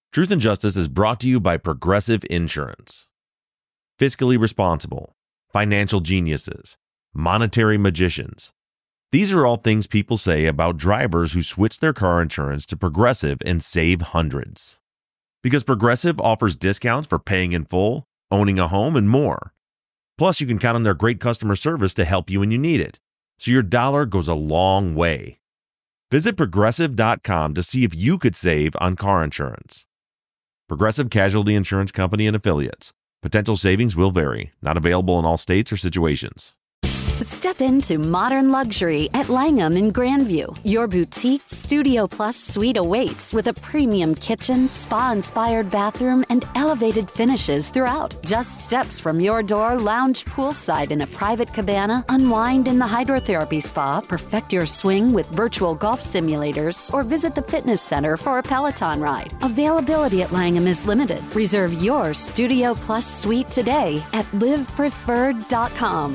Truth and Justice is brought to you by Progressive Insurance. Fiscally responsible, financial geniuses, monetary magicians. These are all things people say about drivers who switch their car insurance to Progressive and save hundreds. Because Progressive offers discounts for paying in full, owning a home, and more. Plus, you can count on their great customer service to help you when you need it. So your dollar goes a long way. Visit Progressive.com to see if you could save on car insurance. Progressive Casualty Insurance Company and Affiliates. Potential savings will vary. Not available in all states or situations. Step into modern luxury at Langham in Grandview. Your boutique Studio Plus suite awaits with a premium kitchen, spa-inspired bathroom, and elevated finishes throughout. Just steps from your door, lounge poolside in a private cabana, unwind in the hydrotherapy spa, perfect your swing with virtual golf simulators, or visit the fitness center for a Peloton ride. Availability at Langham is limited. Reserve your Studio Plus suite today at livepreferred.com.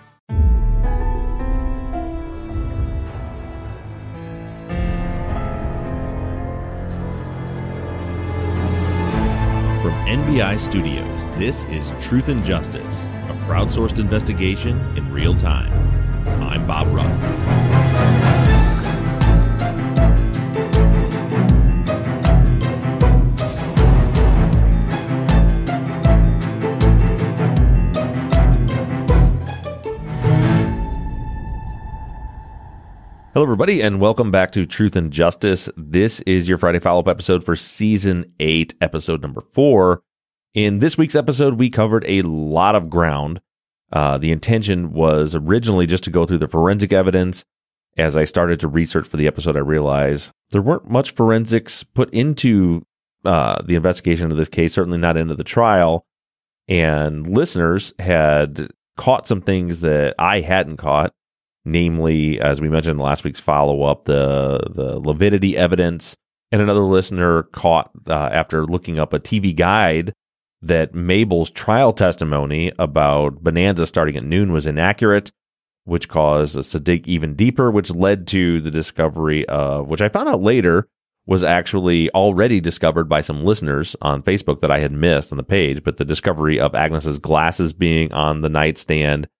From NBI Studios, this is Truth and Justice, a crowdsourced investigation in real time. I'm Bob Ruff. Hello, everybody, and welcome back to Truth and Justice. This is your Friday follow-up episode for Season 8, Episode number 4. In this week's episode, we covered a lot of ground. The intention was originally just to go through the forensic evidence. As I started to research for the episode, I realized there weren't much forensics put into the investigation of this case, certainly not into the trial. And listeners had caught some things that I hadn't caught. Namely, as we mentioned in last week's follow-up, the Leviticity evidence, and another listener caught, after looking up a TV guide, that Mabel's trial testimony about Bonanza starting at noon was inaccurate, which caused us to dig even deeper, which led to the discovery of, which I found out later, was actually already discovered by some listeners on Facebook that I had missed on the page, but the discovery of Agnes's glasses being on the nightstand,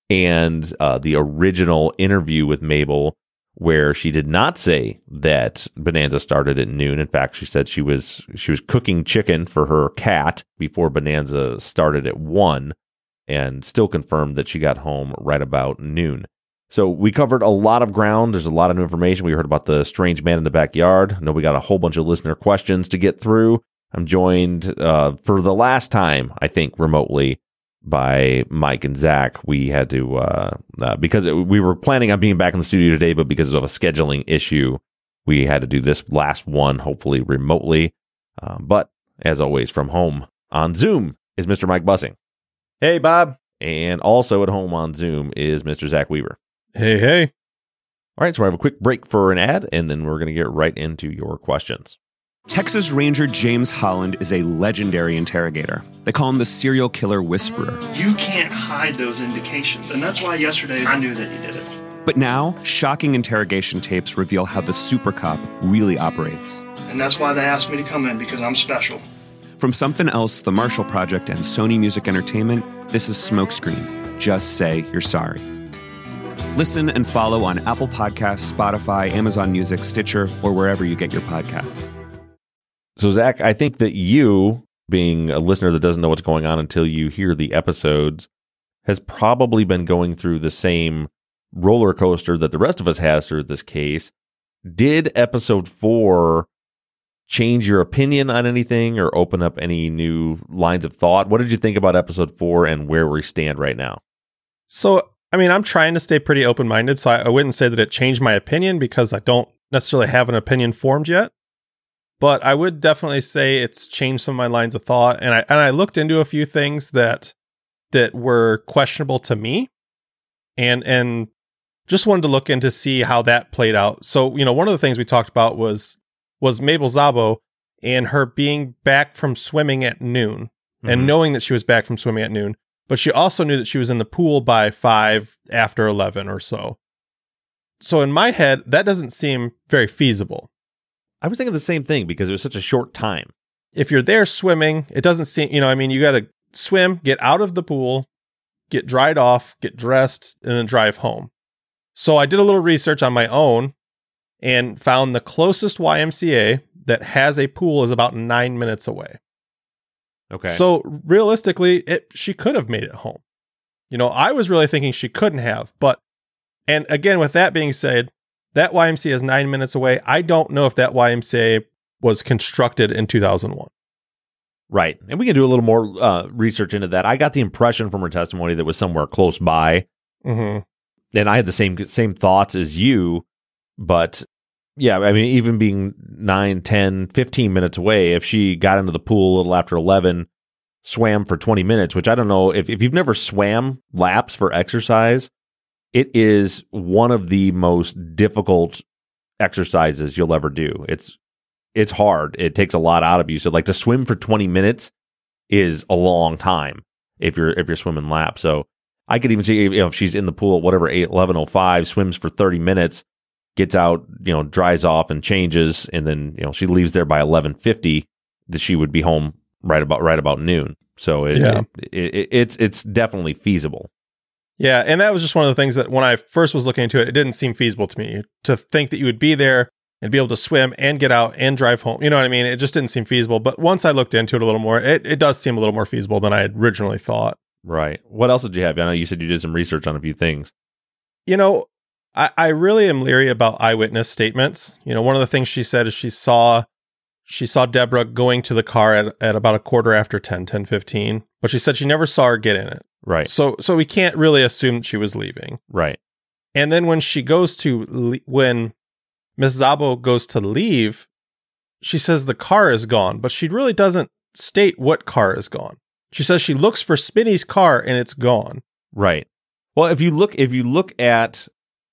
and the original interview with Mabel, where she did not say that Bonanza started at noon. In fact, she said she was cooking chicken for her cat before Bonanza started at 1, and still confirmed that she got home right about noon. So we covered a lot of ground. There's a lot of new information. We heard about the strange man in the backyard. I know we got a whole bunch of listener questions to get through. I'm joined for the last time, I think, remotely, by Mike and Zach. We had to, because we were planning on being back in the studio today, but because of a scheduling issue, we had to do this last one, hopefully remotely. But as always, from home on Zoom is Mr. Mike Bussing. Hey, Bob. And also at home on Zoom is Mr. Zach Weaver. Hey, hey. All right, so I have a quick break for an ad, and then we're going to get right into your questions. Texas Ranger James Holland is a legendary interrogator. They call him the serial killer whisperer. You can't hide those indications, and that's why yesterday I knew that you did it. But now, shocking interrogation tapes reveal how the super cop really operates. And that's why they asked me to come in, because I'm special. From Something Else, The Marshall Project, and Sony Music Entertainment, this is Smokescreen. Just say you're sorry. Listen and follow on Apple Podcasts, Spotify, Amazon Music, Stitcher, or wherever you get your podcasts. So, Zach, I think that you, being a listener that doesn't know what's going on until you hear the episodes, has probably been going through the same roller coaster that the rest of us has through this case. Did episode 4 change your opinion on anything or open up any new lines of thought? What did you think about episode 4 and where we stand right now? So, I mean, I'm trying to stay pretty open-minded, so I wouldn't say that it changed my opinion because I don't necessarily have an opinion formed yet. But I would definitely say it's changed some of my lines of thought. And I looked into a few things that were questionable to me and just wanted to look in to see how that played out. So, you know, one of the things we talked about was Mabel Szabo and her being back from swimming at noon and knowing that she was back from swimming at noon. But she also knew that she was in the pool by 5 after 11 or so. So in my head, that doesn't seem very feasible. I was thinking the same thing because it was such a short time. if you're there swimming, it doesn't seem, you got to swim, get out of the pool, get dried off, get dressed, and then drive home. So I did a little research on my own and found the closest YMCA that has a pool is about 9 minutes away. Okay. So realistically, she could have made it home. I was really thinking she couldn't have, and again, with that being said, that YMCA is 9 minutes away. I don't know if that YMCA was constructed in 2001. Right. And we can do a little more research into that. I got the impression from her testimony that it was somewhere close by. Mm-hmm. And I had the same thoughts as you, but yeah, I mean, even being 9, 10, 15 minutes away, if she got into the pool a little after 11, swam for 20 minutes, which I don't know, if you've never swam laps for exercise, it is one of the most difficult exercises you'll ever do. It's hard. It takes a lot out of you. So like to swim for 20 minutes is a long time if you're swimming laps. So I could even see if she's in the pool at whatever 11:05, swims for 30 minutes, gets out, dries off and changes, and then she leaves there by 11:50. That she would be home right about noon. So it's definitely feasible. Yeah, and that was just one of the things that when I first was looking into it, it didn't seem feasible to me to think that you would be there and be able to swim and get out and drive home. You know what I mean? It just didn't seem feasible. But once I looked into it a little more, it does seem a little more feasible than I had originally thought. Right. What else did you have? I know you said you did some research on a few things. I really am leery about eyewitness statements. One of the things she said is she saw Deborah going to the car at about a quarter after 10:15, but she said she never saw her get in it. Right. So we can't really assume she was leaving. Right. And then when when Miss Szabo goes to leave, she says the car is gone, but she really doesn't state what car is gone. She says she looks for Smitty's car and it's gone. Right. Well, if you look at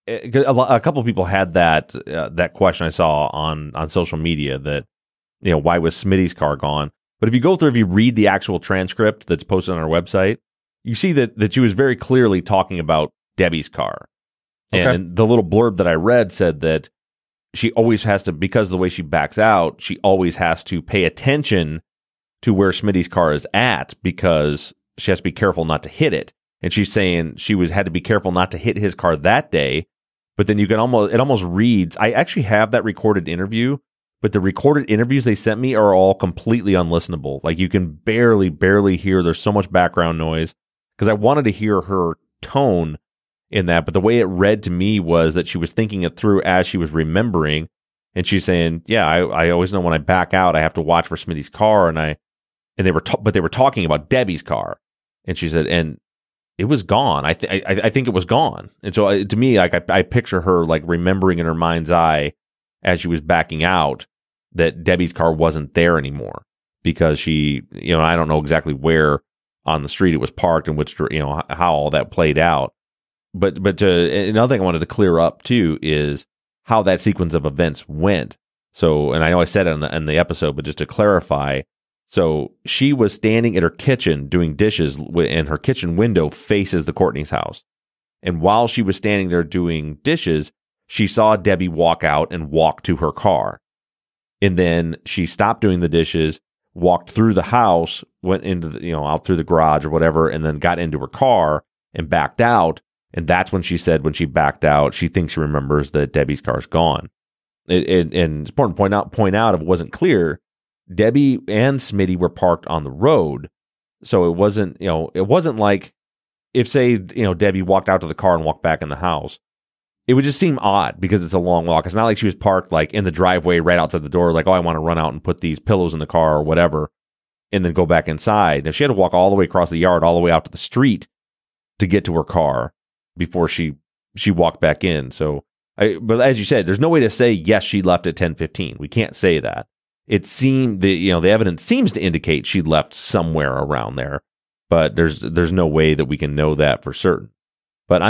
a couple of people had that question I saw on social media that why was Smitty's car gone? But if you read the actual transcript that's posted on our website, you see that she was very clearly talking about Debbie's car. Okay. And the little blurb that I read said that she always has to, because of the way she backs out, she always has to pay attention to where Smitty's car is at because she has to be careful not to hit it. And she's saying she had to be careful not to hit his car that day. But then it almost reads, I actually have that recorded interview, but the recorded interviews they sent me are all completely unlistenable. Like you can barely hear. There's so much background noise because I wanted to hear her tone in that. But the way it read to me was that she was thinking it through as she was remembering. And she's saying, yeah, I always know when I back out, I have to watch for Smitty's car. And they were talking about Debbie's car. And she said, and it was gone. I think it was gone. And so to me, like I picture her like remembering in her mind's eye as she was backing out that Debbie's car wasn't there anymore because she, I don't know exactly where on the street it was parked and which, how all that played out. But another thing I wanted to clear up too is how that sequence of events went. So, and I know I said it in the episode, but just to clarify, so she was standing at her kitchen doing dishes, and her kitchen window faces the Courtney's house. And while she was standing there doing dishes, she saw Debbie walk out and walk to her car. And then she stopped doing the dishes, walked through the house, went into out through the garage or whatever, and then got into her car and backed out. And that's when she said when she backed out, she thinks she remembers that Debbie's car's gone. And it's important to point out if it wasn't clear, Debbie and Smitty were parked on the road. So it wasn't like if, say, Debbie walked out to the car and walked back in the house. It would just seem odd because it's a long walk. It's not like she was parked like in the driveway right outside the door, like, oh, I want to run out and put these pillows in the car or whatever, and then go back inside. And if she had to walk all the way across the yard, all the way out to the street to get to her car before she walked back in. So, but as you said, there's no way to say, yes, she left at 10:15. We can't say that. It seemed the evidence seems to indicate she left somewhere around there, but there's no way that we can know that for certain. But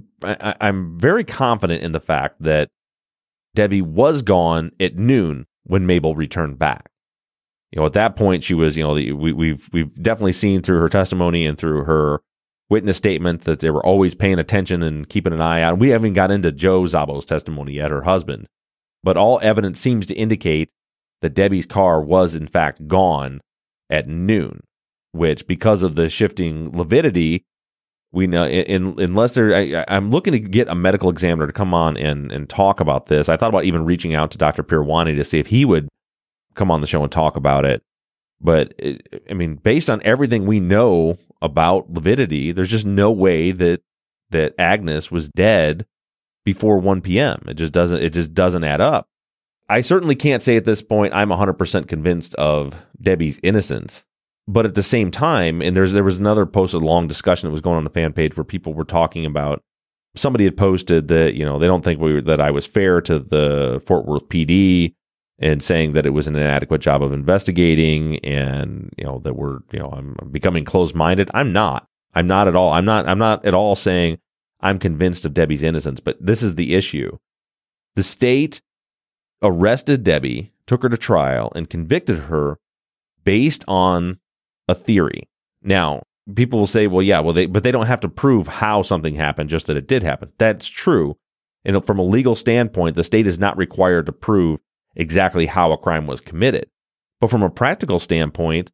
I'm very confident in the fact that Debbie was gone at noon when Mabel returned back. At that point she was, we've definitely seen through her testimony and through her witness statement that they were always paying attention and keeping an eye on. We haven't got into Joe Szabo's testimony yet, her husband, but all evidence seems to indicate that Debbie's car was in fact gone at noon, which because of the shifting lividity, we know unless I'm looking to get a medical examiner to come on and talk about this. I thought about even reaching out to Dr. Pirwani to see if he would come on the show and talk about it. But I mean, based on everything we know about lividity, there's just no way that Agnes was dead before 1 p.m. It just doesn't add up. I certainly can't say at this point I'm 100% convinced of Debbie's innocence. But at the same time, and there was another post, a long discussion that was going on the fan page where people were talking about, somebody had posted that, you know, they don't think that I was fair to the Fort Worth PD and saying that it was an inadequate job of investigating and, you know, that I'm becoming closed-minded. I'm not at all. I'm not at all saying I'm convinced of Debbie's innocence, but this is the issue. The state arrested Debbie, took her to trial, and convicted her based on a theory. Now, people will say, but they don't have to prove how something happened, just that it did happen. That's true. And from a legal standpoint, the state is not required to prove exactly how a crime was committed. But from a practical standpoint,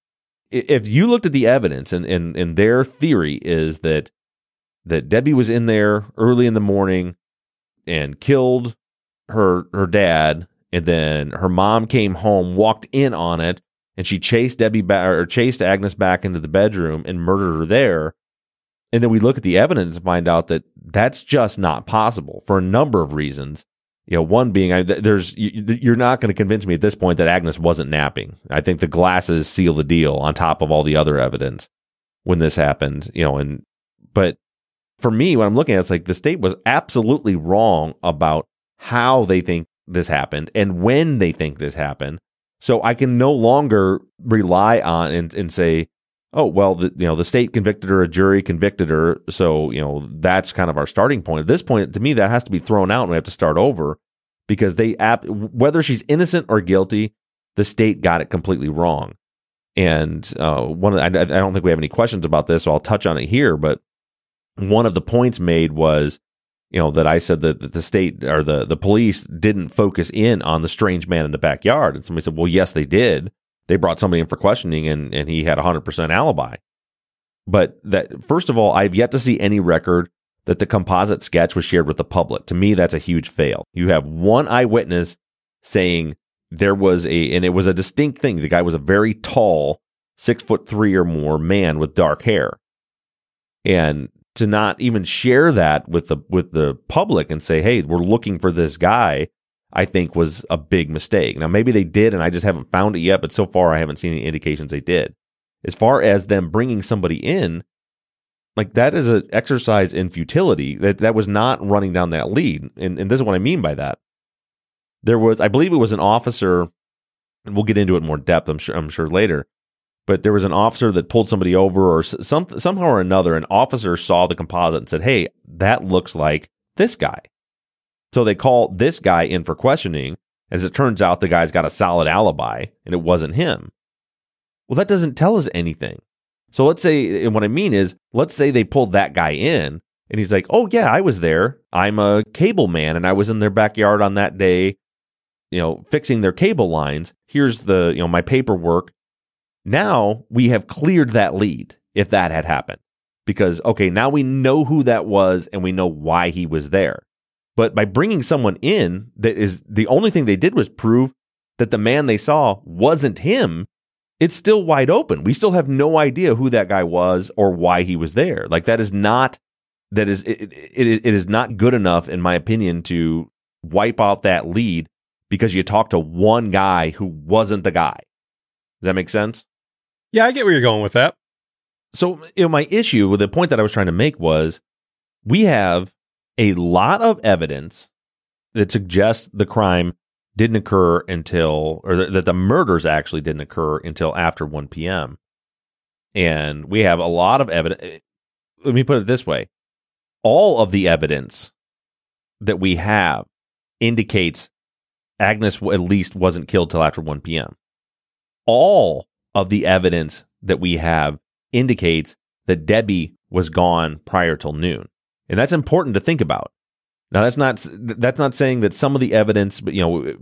if you looked at the evidence and their theory is that Debbie was in there early in the morning and killed her dad, and then her mom came home, walked in on it, and she chased chased Agnes back into the bedroom and murdered her there. And then we look at the evidence and find out that that's just not possible for a number of reasons. You know, one being, you're not going to convince me at this point that Agnes wasn't napping. I think the glasses seal the deal on top of all the other evidence when this happened. You know, but for me, when I'm looking at it, it's like the state was absolutely wrong about how they think this happened and when they think this happened. So I can no longer rely on and say, oh, well, the state convicted her, a jury convicted her, so, you know, that's kind of our starting point. At this point, to me, that has to be thrown out and we have to start over because whether she's innocent or guilty, the state got it completely wrong. And I don't think we have any questions about this, so I'll touch on it here. But one of the points made was, you know, that I said that the state or the police didn't focus in on the strange man in the backyard. And somebody said, well, yes, they did. They brought somebody in for questioning and he had 100% alibi. But that, first of all, I've yet to see any record that the composite sketch was shared with the public. To me, that's a huge fail. You have one eyewitness saying there was and it was a distinct thing. The guy was a very tall, 6'3" or more man with dark hair. And to not even share that with the public and say, hey, we're looking for this guy, I think was a big mistake. Now, maybe they did, and I just haven't found it yet, but so far I haven't seen any indications they did. As far as them bringing somebody in, like that is an exercise in futility. That was not running down that lead. And this is what I mean by that. I believe it was an officer, and we'll get into it in more depth, I'm sure later, but there was an officer that pulled somebody over or somehow or another, an officer saw the composite and said, hey, that looks like this guy. So they call this guy in for questioning. As it turns out, the guy's got a solid alibi and it wasn't him. Well, that doesn't tell us anything. So let's say, and what I mean is, let's say they pulled that guy in and he's like, oh yeah, I was there. I'm a cable man and I was in their backyard on that day, you know, fixing their cable lines. Here's my paperwork. Now we have cleared that lead if that had happened because, okay, now we know who that was and we know why he was there. But by bringing someone in, that is the only thing they did was prove that the man they saw wasn't him. It's still wide open. We still have no idea who that guy was or why he was there. Like it is not good enough, in my opinion, to wipe out that lead because you talked to one guy who wasn't the guy. Does that make sense? Yeah, I get where you're going with that. So, my issue with the point that I was trying to make was we have a lot of evidence that suggests the crime didn't occur that the murders actually didn't occur until after 1 p.m. And we have a lot of evidence. Let me put it this way. All of the evidence that we have indicates Agnes at least wasn't killed till after 1 p.m. All of the evidence that we have indicates that Debbie was gone prior till noon. And that's important to think about. Now, that's not saying that some of the evidence,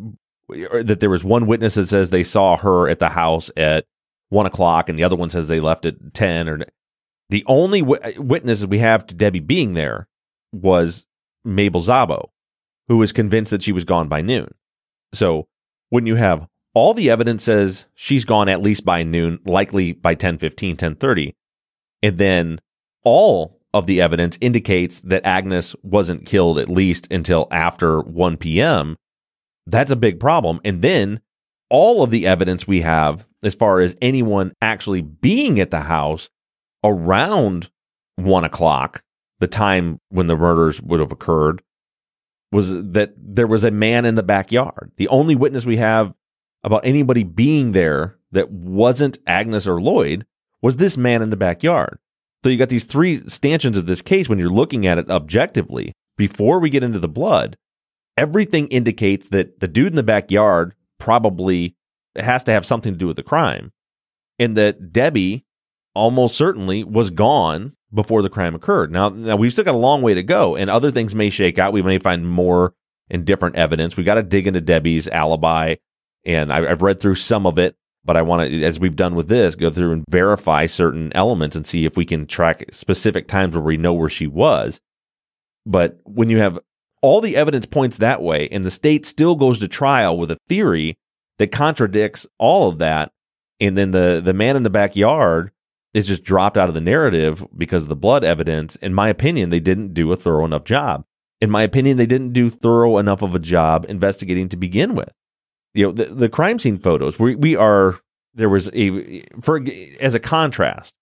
that there was one witness that says they saw her at the house at 1 o'clock and the other one says they left at 10. Or the only witness we have to Debbie being there was Mabel Szabo, who was convinced that she was gone by noon. So when you have all the evidence says she's gone at least by noon, likely by 10:15, 10:30, and then all of the evidence indicates that Agnes wasn't killed at least until after 1 p.m., that's a big problem. And then all of the evidence we have as far as anyone actually being at the house around 1 o'clock, the time when the murders would have occurred, was that there was a man in the backyard. The only witness we have about anybody being there that wasn't Agnes or Lloyd was this man in the backyard. So you got these three stanchions of this case when you're looking at it objectively. Before we get into the blood, everything indicates that the dude in the backyard probably has to have something to do with the crime, and that Debbie almost certainly was gone before the crime occurred. Now we've still got a long way to go, and other things may shake out. We may find more and different evidence. We got to dig into Debbie's alibi, and I've read through some of it, but I want to, as we've done with this, go through and verify certain elements and see if we can track specific times where we know where she was. But when you have all the evidence points that way, and the state still goes to trial with a theory that contradicts all of that, and then the man in the backyard is just dropped out of the narrative because of the blood evidence, in my opinion, they didn't do a thorough enough job. In my opinion, they didn't do thorough enough of a job investigating to begin with. You know, the crime scene photos, there was as a contrast,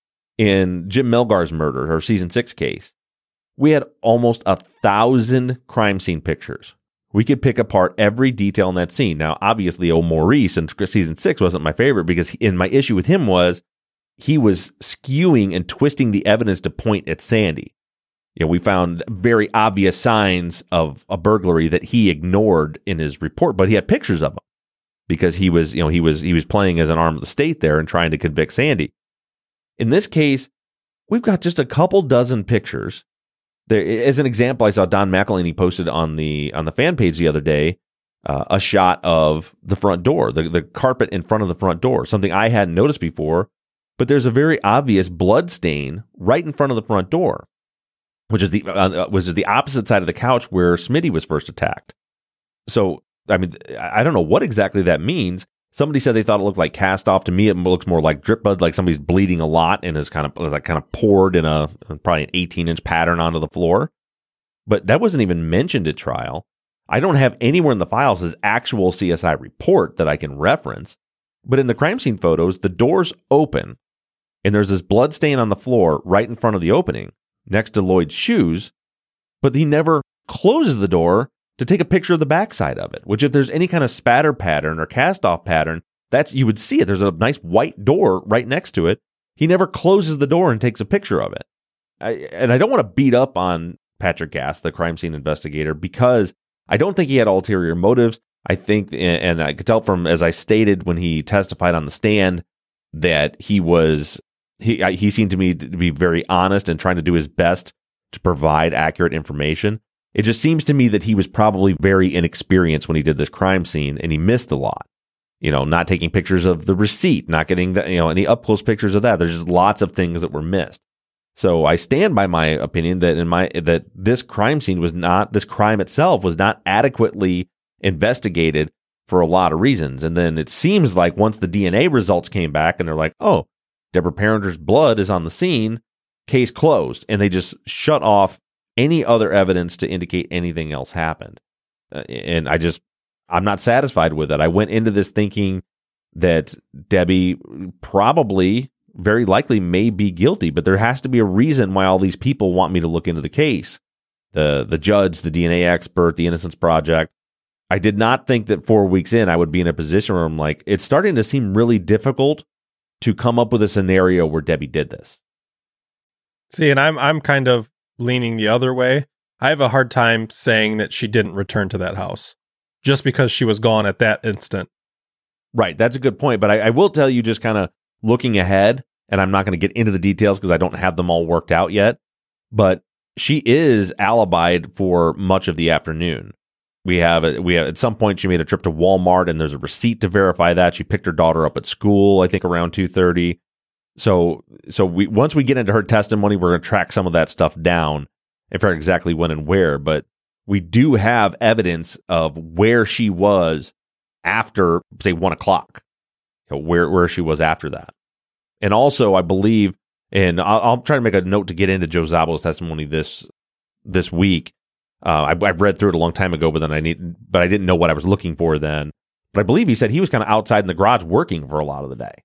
in Jim Melgar's murder, her season 6 case, we had almost 1,000 crime scene pictures. We could pick apart every detail in that scene. Now, obviously, Maurice in season 6 wasn't my favorite because my issue with him was he was skewing and twisting the evidence to point at Sandy. You know, we found very obvious signs of a burglary that he ignored in his report, but he had pictures of them because he was playing as an arm of the state there and trying to convict Sandy. In this case, we've got just a couple dozen pictures. There, as an example, I saw Don McElhaney posted on the fan page the other day a shot of the front door, the carpet in front of the front door, something I hadn't noticed before. But there's a very obvious blood stain right in front of the front door, which is the opposite side of the couch where Smitty was first attacked. So, I mean, I don't know what exactly that means. Somebody said they thought it looked like cast off. To me, it looks more like drip blood, like somebody's bleeding a lot and is kind of poured in probably an 18-inch pattern onto the floor. But that wasn't even mentioned at trial. I don't have anywhere in the files his actual CSI report that I can reference. But in the crime scene photos, the door's open, and there's this blood stain on the floor right in front of the opening, next to Lloyd's shoes, but he never closes the door to take a picture of the backside of it, which if there's any kind of spatter pattern or cast-off pattern, you would see it. There's a nice white door right next to it. He never closes the door and takes a picture of it. And I don't want to beat up on Patrick Gass, the crime scene investigator, because I don't think he had ulterior motives. I think, and I could tell from, as I stated when he testified on the stand, that he seemed to me to be very honest and trying to do his best to provide accurate information. It just seems to me that he was probably very inexperienced when he did this crime scene, and he missed a lot. You know, not taking pictures of the receipt, not getting any up close pictures of that. There's just lots of things that were missed. So I stand by my opinion that this crime scene this crime itself was not adequately investigated for a lot of reasons. And then it seems like once the DNA results came back and they're like, oh, Deborah Parringer's blood is on the scene, case closed. And they just shut off any other evidence to indicate anything else happened. And I'm not satisfied with it. I went into this thinking that Debbie probably, very likely, may be guilty, but there has to be a reason why all these people want me to look into the case. The judge, the DNA expert, the Innocence Project. I did not think that 4 weeks in I would be in a position where I'm like, it's starting to seem really difficult to come up with a scenario where Debbie did this. See, and I'm kind of leaning the other way. I have a hard time saying that she didn't return to that house just because she was gone at that instant. Right. That's a good point. But I will tell you, just kind of looking ahead, and I'm not going to get into the details because I don't have them all worked out yet, but she is alibied for much of the afternoon. We have at some point she made a trip to Walmart, and there's a receipt to verify that. She picked her daughter up at school, I think around 2:30. So once we get into her testimony, we're going to track some of that stuff down and figure out exactly when and where. But we do have evidence of where she was after, say, 1 o'clock, where she was after that. And also, I believe, and I'll try to make a note to get into Joe Szabo's testimony this week. I've read through it a long time ago, but I didn't know what I was looking for then. But I believe he said he was kind of outside in the garage working for a lot of the day.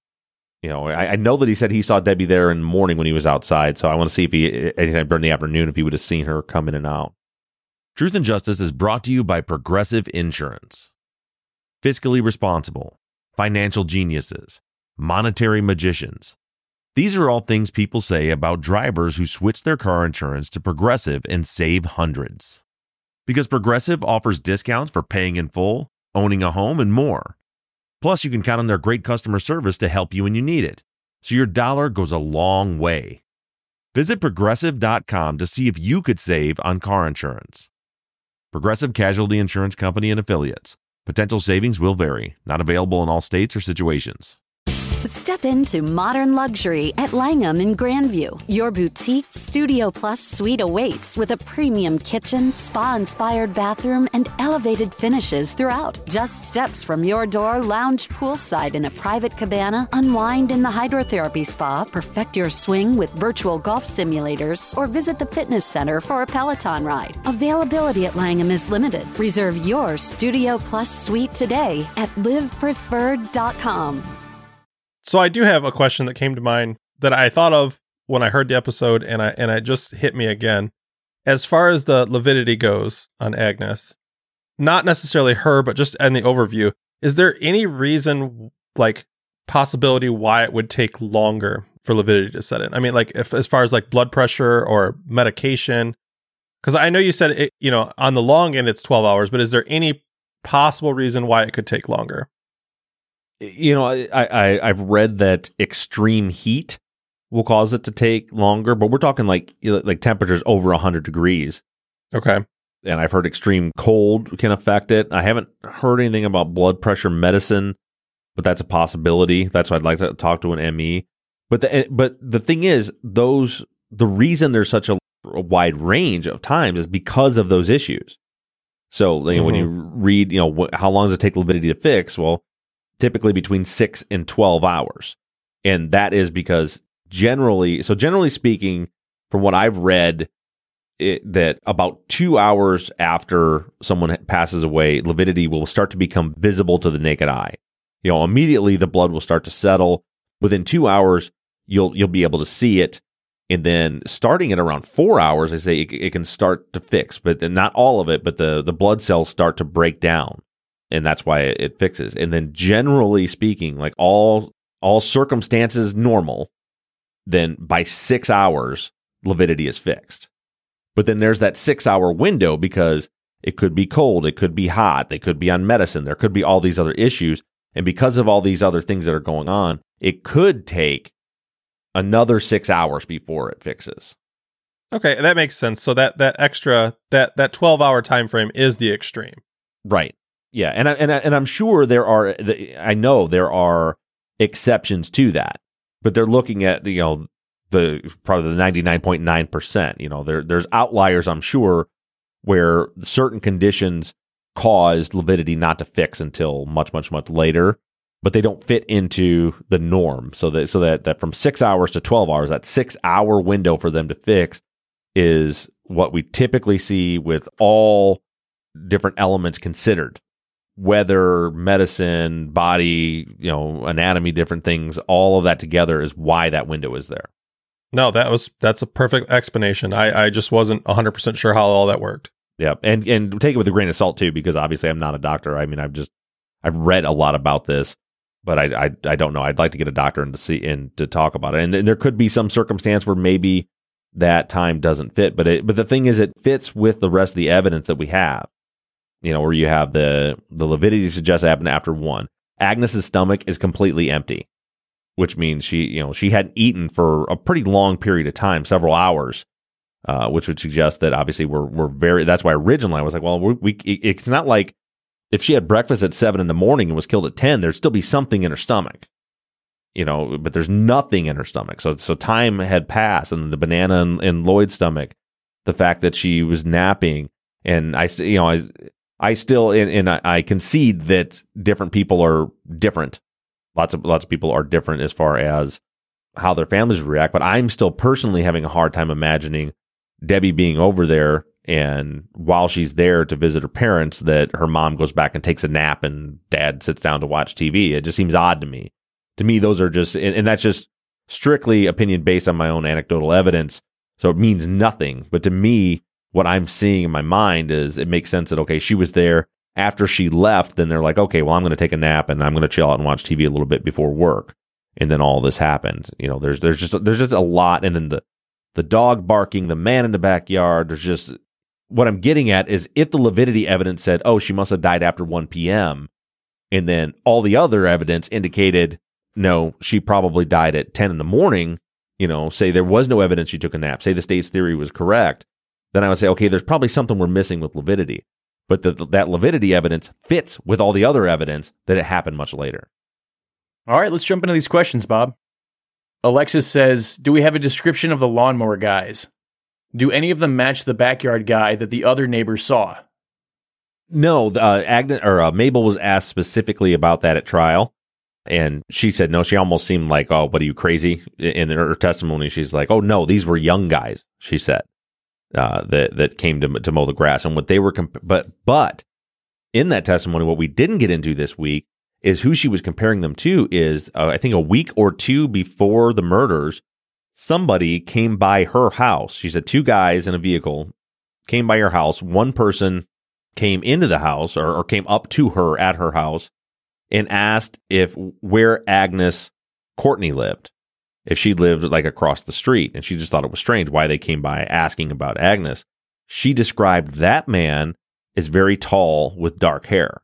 I know that he said he saw Debbie there in the morning when he was outside. So I want to see if he, anytime during the afternoon, if he would have seen her come in and out. Truth and Justice is brought to you by Progressive Insurance. Fiscally responsible, financial geniuses, monetary magicians. These are all things people say about drivers who switch their car insurance to Progressive and save hundreds. Because Progressive offers discounts for paying in full, owning a home, and more. Plus, you can count on their great customer service to help you when you need it. So your dollar goes a long way. Visit Progressive.com to see if you could save on car insurance. Progressive Casualty Insurance Company and Affiliates. Potential savings will vary. Not available in all states or situations. Step into modern luxury at Langham in Grandview. Your boutique Studio Plus suite awaits with a premium kitchen, spa-inspired bathroom, and elevated finishes throughout. Just steps from your door, lounge poolside in a private cabana, unwind in the hydrotherapy spa, perfect your swing with virtual golf simulators, or visit the fitness center for a Peloton ride. Availability at Langham is limited. Reserve your Studio Plus suite today at livepreferred.com. So I do have a question that came to mind that I thought of when I heard the episode, and it just hit me again. As far as the lividity goes on Agnes, not necessarily her, but just in the overview, is there any reason, like possibility why it would take longer for lividity to set in? I mean, like if as far as like blood pressure or medication, because I know you said it, on the long end it's 12 hours, but is there any possible reason why it could take longer? I've read that extreme heat will cause it to take longer, but we're talking like temperatures over 100 degrees. Okay. And I've heard extreme cold can affect it. I haven't heard anything about blood pressure medicine, but that's a possibility. That's why I'd like to talk to an ME. But the thing is, the reason there's such a wide range of times is because of those issues. So when you read, how long does it take lividity to fix? Well, typically between 6 and 12 hours. And that is because generally speaking, from what I've read, that about 2 hours after someone passes away, lividity will start to become visible to the naked eye. Immediately the blood will start to settle. Within 2 hours, you'll be able to see it. And then starting at around 4 hours, I say it can start to fix, but not all of it, but the blood cells start to break down. And that's why it fixes. And then generally speaking, like all circumstances normal, then by 6 hours, lividity is fixed. But then there's that 6 hour window because it could be cold, it could be hot, they could be on medicine, there could be all these other issues. And because of all these other things that are going on, it could take another 6 hours before it fixes. Okay, that makes sense. So that extra 12-hour time frame is the extreme. Right. Yeah, and I'm sure I know there are exceptions to that, but they're looking at probably the 99.9%. There's outliers, I'm sure, where certain conditions caused lividity not to fix until much later, but they don't fit into the norm. So that from 6 hours to 12 hours, that 6 hour window for them to fix is what we typically see with all different elements considered. Weather, medicine, body, anatomy, different things, all of that together is why that window is there. No, that's a perfect explanation. I just wasn't 100% sure how all that worked. Yeah, and take it with a grain of salt too, because obviously I'm not a doctor. I mean, I've read a lot about this, but I don't know. I'd like to get a doctor and to talk about it. And there could be some circumstance where maybe that time doesn't fit, but the thing is, it fits with the rest of the evidence that we have. Where you have the lividity suggests it happened after 1. Agnes's stomach is completely empty, which means she hadn't eaten for a pretty long period of time, several hours, which would suggest that obviously we're very. That's why originally I was like, well, it's not like if she had breakfast at 7 a.m. and was killed at 10, there'd still be something in her stomach, but there's nothing in her stomach. So time had passed, and the banana in Lloyd's stomach, the fact that she was napping, and I still, and I concede that different people are different. Lots of people are different as far as how their families react, but I'm still personally having a hard time imagining Debbie being over there, and while she's there to visit her parents, that her mom goes back and takes a nap and dad sits down to watch TV. It just seems odd to me. To me, those are just, and that's just strictly opinion based on my own anecdotal evidence. So it means nothing. But to me, what I'm seeing in my mind is it makes sense that, okay, she was there. After she left, then they're like, okay, well, I'm going to take a nap and I'm going to chill out and watch TV a little bit before work. And then all this happened. There's just a lot. And then the dog barking, the man in the backyard, there's just, what I'm getting at is if the lividity evidence said, oh, she must have died after 1 p.m., and then all the other evidence indicated, no, she probably died at 10 in the morning, say there was no evidence she took a nap, say the state's theory was correct, then I would say, okay, there's probably something we're missing with lividity. But that lividity evidence fits with all the other evidence that it happened much later. All right, let's jump into these questions, Bob. Alexis says, do we have a description of the lawnmower guys? Do any of them match the backyard guy that the other neighbors saw? No, Mabel was asked specifically about that at trial, and she said no. She almost seemed like, oh, what are you, crazy? In her testimony, she's like, oh, no, these were young guys, she said, that came to mow the grass. And what they were, but in that testimony, what we didn't get into this week is who she was comparing them to is, I think a week or two before the murders, somebody came by her house. She said 2 guys in a vehicle came by her house. One person came into the house or came up to her at her house and asked where Agnes Courtney lived, if she lived like across the street. And she just thought it was strange why they came by asking about Agnes. She described that man as very tall with dark hair,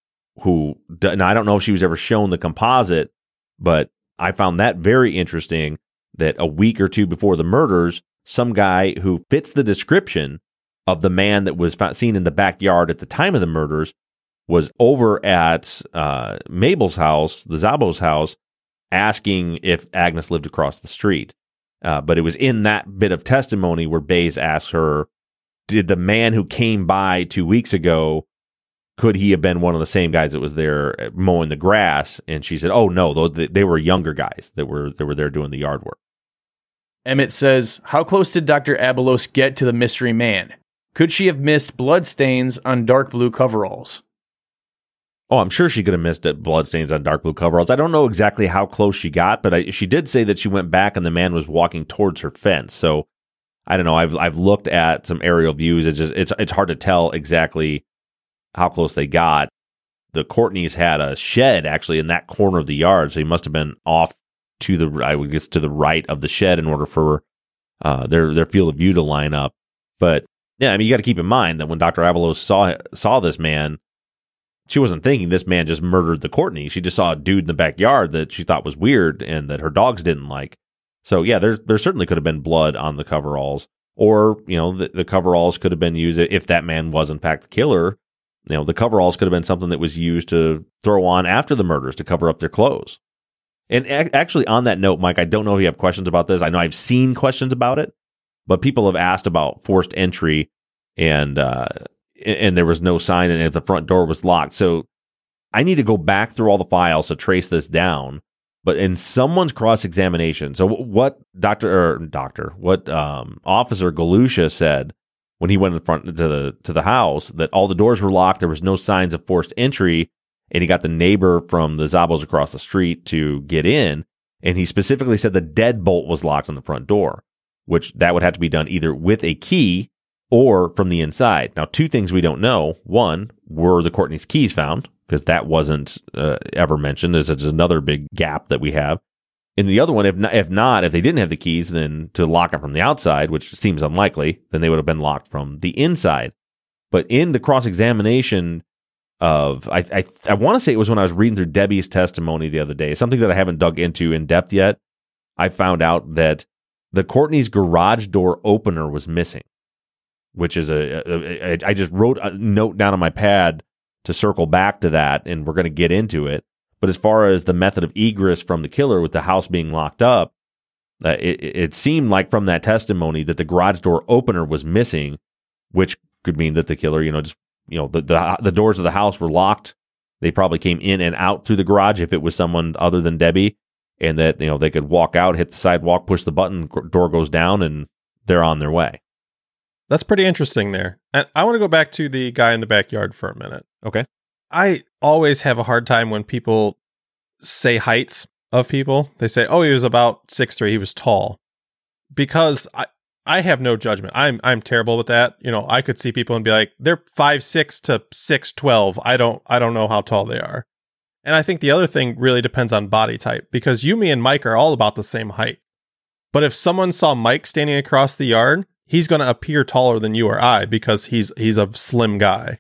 and I don't know if she was ever shown the composite, but I found that very interesting, that a week or two before the murders, some guy who fits the description of the man that was seen in the backyard at the time of the murders was over at Mabel's house, the Szabo's house, asking if Agnes lived across the street. But it was in that bit of testimony where Bays asked her, did the man who came by 2 weeks ago, could he have been one of the same guys that was there mowing the grass? And she said, oh, no, they were younger guys that were there doing the yard work. Emmett says, how close did Dr. Abelos get to the mystery man? Could she have missed bloodstains on dark blue coveralls? Oh, I'm sure she could have missed bloodstains on dark blue coveralls. I don't know exactly how close she got, but she did say that she went back and the man was walking towards her fence. So I don't know. I've looked at some aerial views. It's hard to tell exactly how close they got. The Courtneys had a shed actually in that corner of the yard, so he must have been off to the right of the shed in order for their field of view to line up. But yeah, I mean, you got to keep in mind that when Dr. Abelos saw this man, she wasn't thinking this man just murdered the Courtney. She just saw a dude in the backyard that she thought was weird and that her dogs didn't like. So yeah, there certainly could have been blood on the coveralls, or the coveralls could have been used if that man was in fact the killer. The coveralls could have been something that was used to throw on after the murders to cover up their clothes. And actually, on that note, Mike, I don't know if you have questions about this. I know I've seen questions about it, but people have asked about forced entry, and there was no sign, and if the front door was locked. So I need to go back through all the files to trace this down. But in someone's cross-examination, so what Officer Galusha said when he went in front to the house, that all the doors were locked, there was no signs of forced entry, and he got the neighbor from the Szabos across the street to get in, and he specifically said the deadbolt was locked on the front door, which that would have to be done either with a key or from the inside. Now, 2 things we don't know. One, were the Courtney's keys found? Because that wasn't ever mentioned. There's another big gap that we have. And the other one, if they didn't have the keys, then to lock it from the outside, which seems unlikely, then they would have been locked from the inside. But in the cross-examination of, I want to say it was when I was reading through Debbie's testimony the other day, something that I haven't dug into in depth yet. I found out that the Courtney's garage door opener was missing, which is I just wrote a note down on my pad to circle back to that, and we're going to get into it. But as far as the method of egress from the killer with the house being locked up, it seemed like from that testimony that the garage door opener was missing, which could mean that the killer, the doors of the house were locked. They probably came in and out through the garage if it was someone other than Debbie, and that, they could walk out, hit the sidewalk, push the button, door goes down, and they're on their way. That's pretty interesting there. And I want to go back to the guy in the backyard for a minute. Okay. I always have a hard time when people say heights of people. They say, "Oh, he was about 6'3", he was tall," because I have no judgment. I'm terrible with that. I could see people and be like, they're 5'6" to 6'12". I don't know how tall they are. And I think the other thing really depends on body type, because me and Mike are all about the same height. But if someone saw Mike standing across the yard, he's going to appear taller than you or I because he's a slim guy.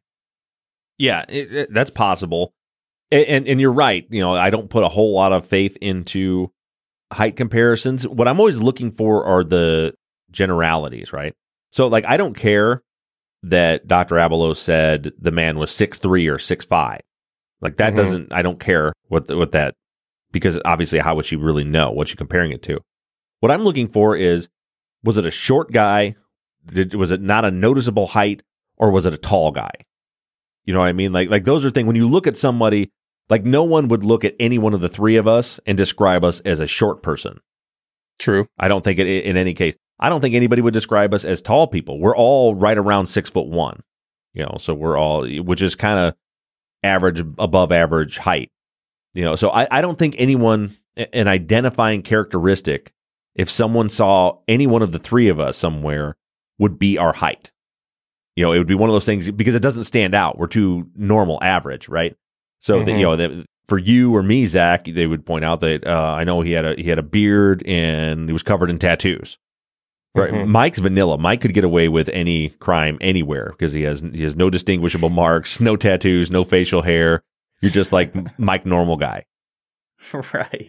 Yeah, that's possible. And you're right. I don't put a whole lot of faith into height comparisons. What I'm always looking for are the generalities, right? So, I don't care that Dr. Abelow said the man was 6'3" or 6'5". That doesn't, I don't care what that, because obviously how would she really know what she's comparing it to? What I'm looking for is, was it a short guy? Was it not a noticeable height, or was it a tall guy? You know what I mean? Those are things, when you look at somebody, no one would look at any one of the three of us and describe us as a short person. True. I don't think in any case, I don't think anybody would describe us as tall people. We're all right around 6'1", so we're all, which is kind of average, above average height, so I don't think anyone, an identifying characteristic, if someone saw any one of the three of us somewhere, would be our height. It would be one of those things because it doesn't stand out. We're too normal average, right? So that, for you or me, Zach, they would point out that I know he had a beard and he was covered in tattoos. Right, Mike's vanilla. Mike could get away with any crime anywhere because he has no distinguishable marks, no tattoos, no facial hair. You're just like Mike, normal guy. Right.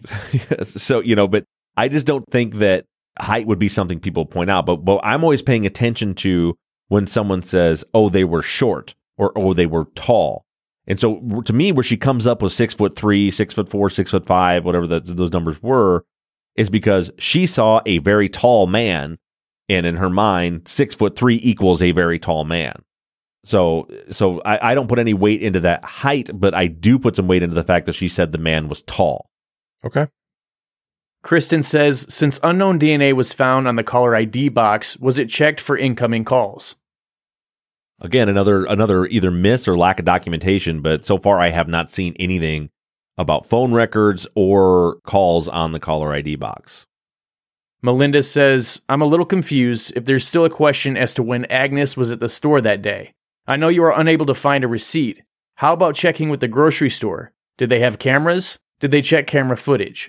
So but I just don't think that height would be something people point out. But I'm always paying attention to when someone says, "Oh, they were short," or "Oh, they were tall." And so to me, where she comes up with 6'3", 6'4", 6'5", whatever those numbers were, is because she saw a very tall man. And in her mind, 6'3" equals a very tall man. So I don't put any weight into that height, but I do put some weight into the fact that she said the man was tall. Okay. Kristen says, since unknown DNA was found on the caller ID box, was it checked for incoming calls? Again, another either miss or lack of documentation, but so far I have not seen anything about phone records or calls on the caller ID box. Melinda says, I'm a little confused if there's still a question as to when Agnes was at the store that day. I know you are unable to find a receipt. How about checking with the grocery store? Did they have cameras? Did they check camera footage?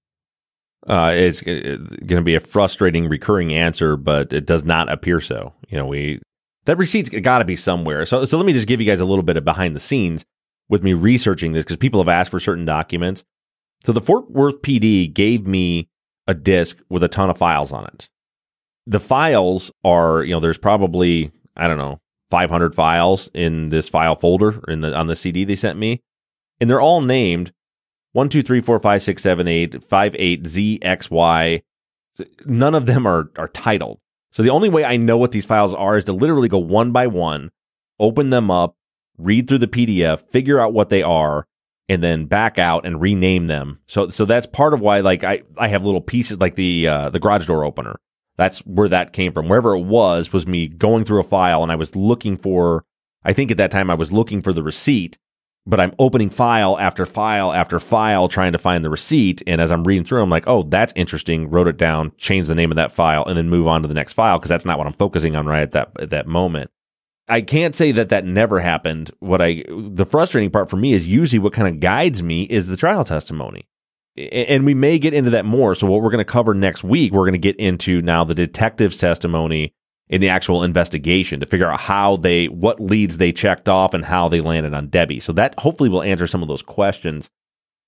It's going to be a frustrating recurring answer, but it does not appear so. That receipt's got to be somewhere. So let me just give you guys a little bit of behind the scenes with me researching this, because people have asked for certain documents. So the Fort Worth PD gave me a disc with a ton of files on it. The files are, there's probably, 500 files in this file folder on the CD they sent me. And they're all named 1, 2, 3, 4, 5, 6, 7, 8, 5, 8, Z, X, Y. None of them are titled. So the only way I know what these files are is to literally go one by one, open them up, read through the PDF, figure out what they are, and then back out and rename them. So that's part of why, I have little pieces like the garage door opener. That's where that came from. Wherever it was me going through a file, and I was looking for, I think at that time I was looking for the receipt, but I'm opening file after file after file trying to find the receipt. And as I'm reading through, I'm like, oh, that's interesting. Wrote it down, change the name of that file, and then move on to the next file, because that's not what I'm focusing on right at that moment. I can't say that never happened. The frustrating part for me is usually what kind of guides me is the trial testimony. And we may get into that more. So what we're going to cover next week, we're going to get into now the detective's testimony in the actual investigation to figure out what leads they checked off and how they landed on Debbie. So that hopefully will answer some of those questions.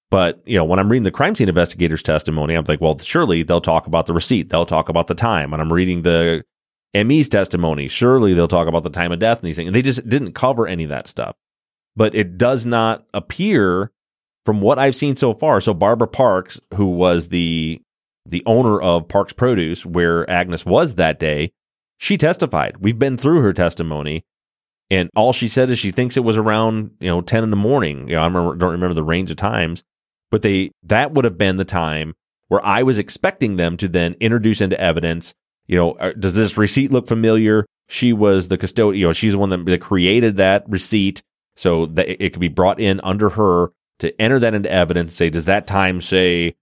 But, when I'm reading the crime scene investigator's testimony, I'm like, well, surely they'll talk about the receipt. They'll talk about the time. When I'm reading the ME's testimony, surely they'll talk about the time of death and these things. And they just didn't cover any of that stuff. But it does not appear from what I've seen so far. So Barbara Parks, who was the owner of Parks Produce, where Agnes was that day, she testified. We've been through her testimony. And all she said is she thinks it was around, 10 in the morning. I don't remember the range of times. But that would have been the time where I was expecting them to then introduce into evidence, does this receipt look familiar? She was the custodian, she's the one that created that receipt so that it could be brought in under her to enter that into evidence, say, does that time say,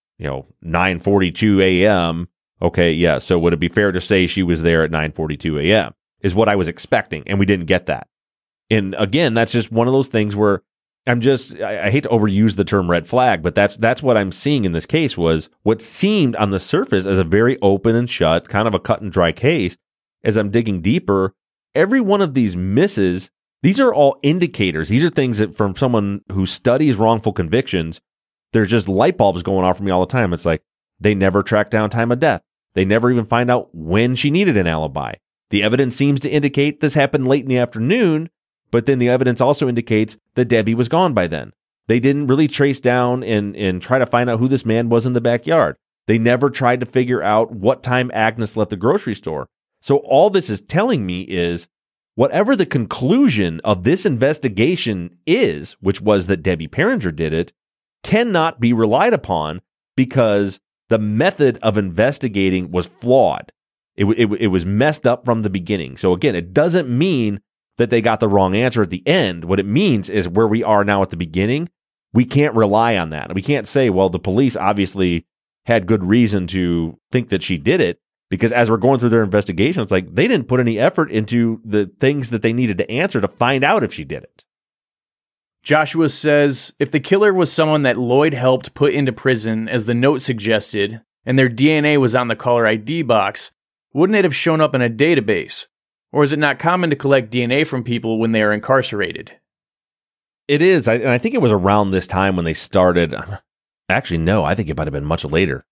9:42 a.m.? Okay, yeah. So would it be fair to say she was there at 9:42 a.m. is what I was expecting, and we didn't get that. And again, that's just one of those things where I hate to overuse the term red flag, but that's what I'm seeing in this case was what seemed on the surface as a very open and shut, kind of a cut and dry case. As I'm digging deeper, every one of these misses, these are all indicators. These are things that from someone who studies wrongful convictions, there's just light bulbs going off for me all the time. It's like they never track down time of death. They never even find out when she needed an alibi. The evidence seems to indicate this happened late in the afternoon, but then the evidence also indicates that Debbie was gone by then. They didn't really trace down and try to find out who this man was in the backyard. They never tried to figure out what time Agnes left the grocery store. So all this is telling me is whatever the conclusion of this investigation is, which was that Debbie Piringer did it, cannot be relied upon because the method of investigating was flawed. It was messed up from the beginning. So again, it doesn't mean that they got the wrong answer at the end. What it means is where we are now at the beginning, we can't rely on that. We can't say, well, the police obviously had good reason to think that she did it, because as we're going through their investigation, it's like they didn't put any effort into the things that they needed to answer to find out if she did it. Joshua says, if the killer was someone that Lloyd helped put into prison, as the note suggested, and their DNA was on the caller ID box, wouldn't it have shown up in a database? Or is it not common to collect DNA from people when they are incarcerated? It is. And I think it was around this time when they started. Actually, no, I think it might have been much later.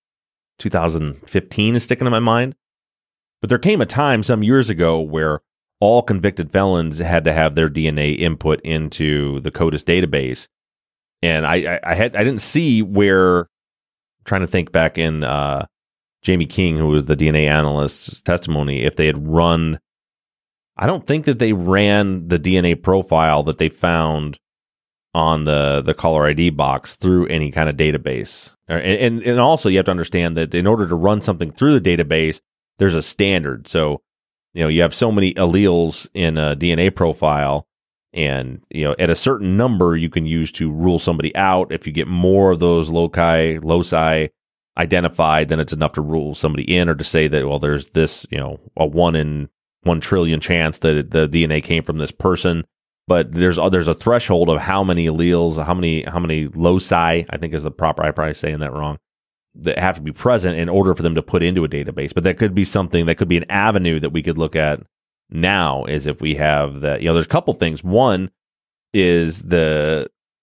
2015 is sticking in my mind. But there came a time some years ago where all convicted felons had to have their DNA input into the CODIS database. And I didn't see where, I'm trying to think back in Jamie King, who was the DNA analyst's testimony, if they had run, I don't think that they ran the DNA profile that they found on the caller ID box through any kind of database. And also you have to understand that in order to run something through the database, there's a standard. So, you have so many alleles in a DNA profile, and, at a certain number you can use to rule somebody out. If you get more of those loci identified, then it's enough to rule somebody in, or to say that, well, there's this, a 1 in 1 trillion chance that the DNA came from this person. But there's a threshold of how many alleles, how many loci, I think is the proper, I'm probably saying that wrong, that have to be present in order for them to put into a database. But that could be something, that could be an avenue that we could look at now, is if we have that, there's a couple things. One is the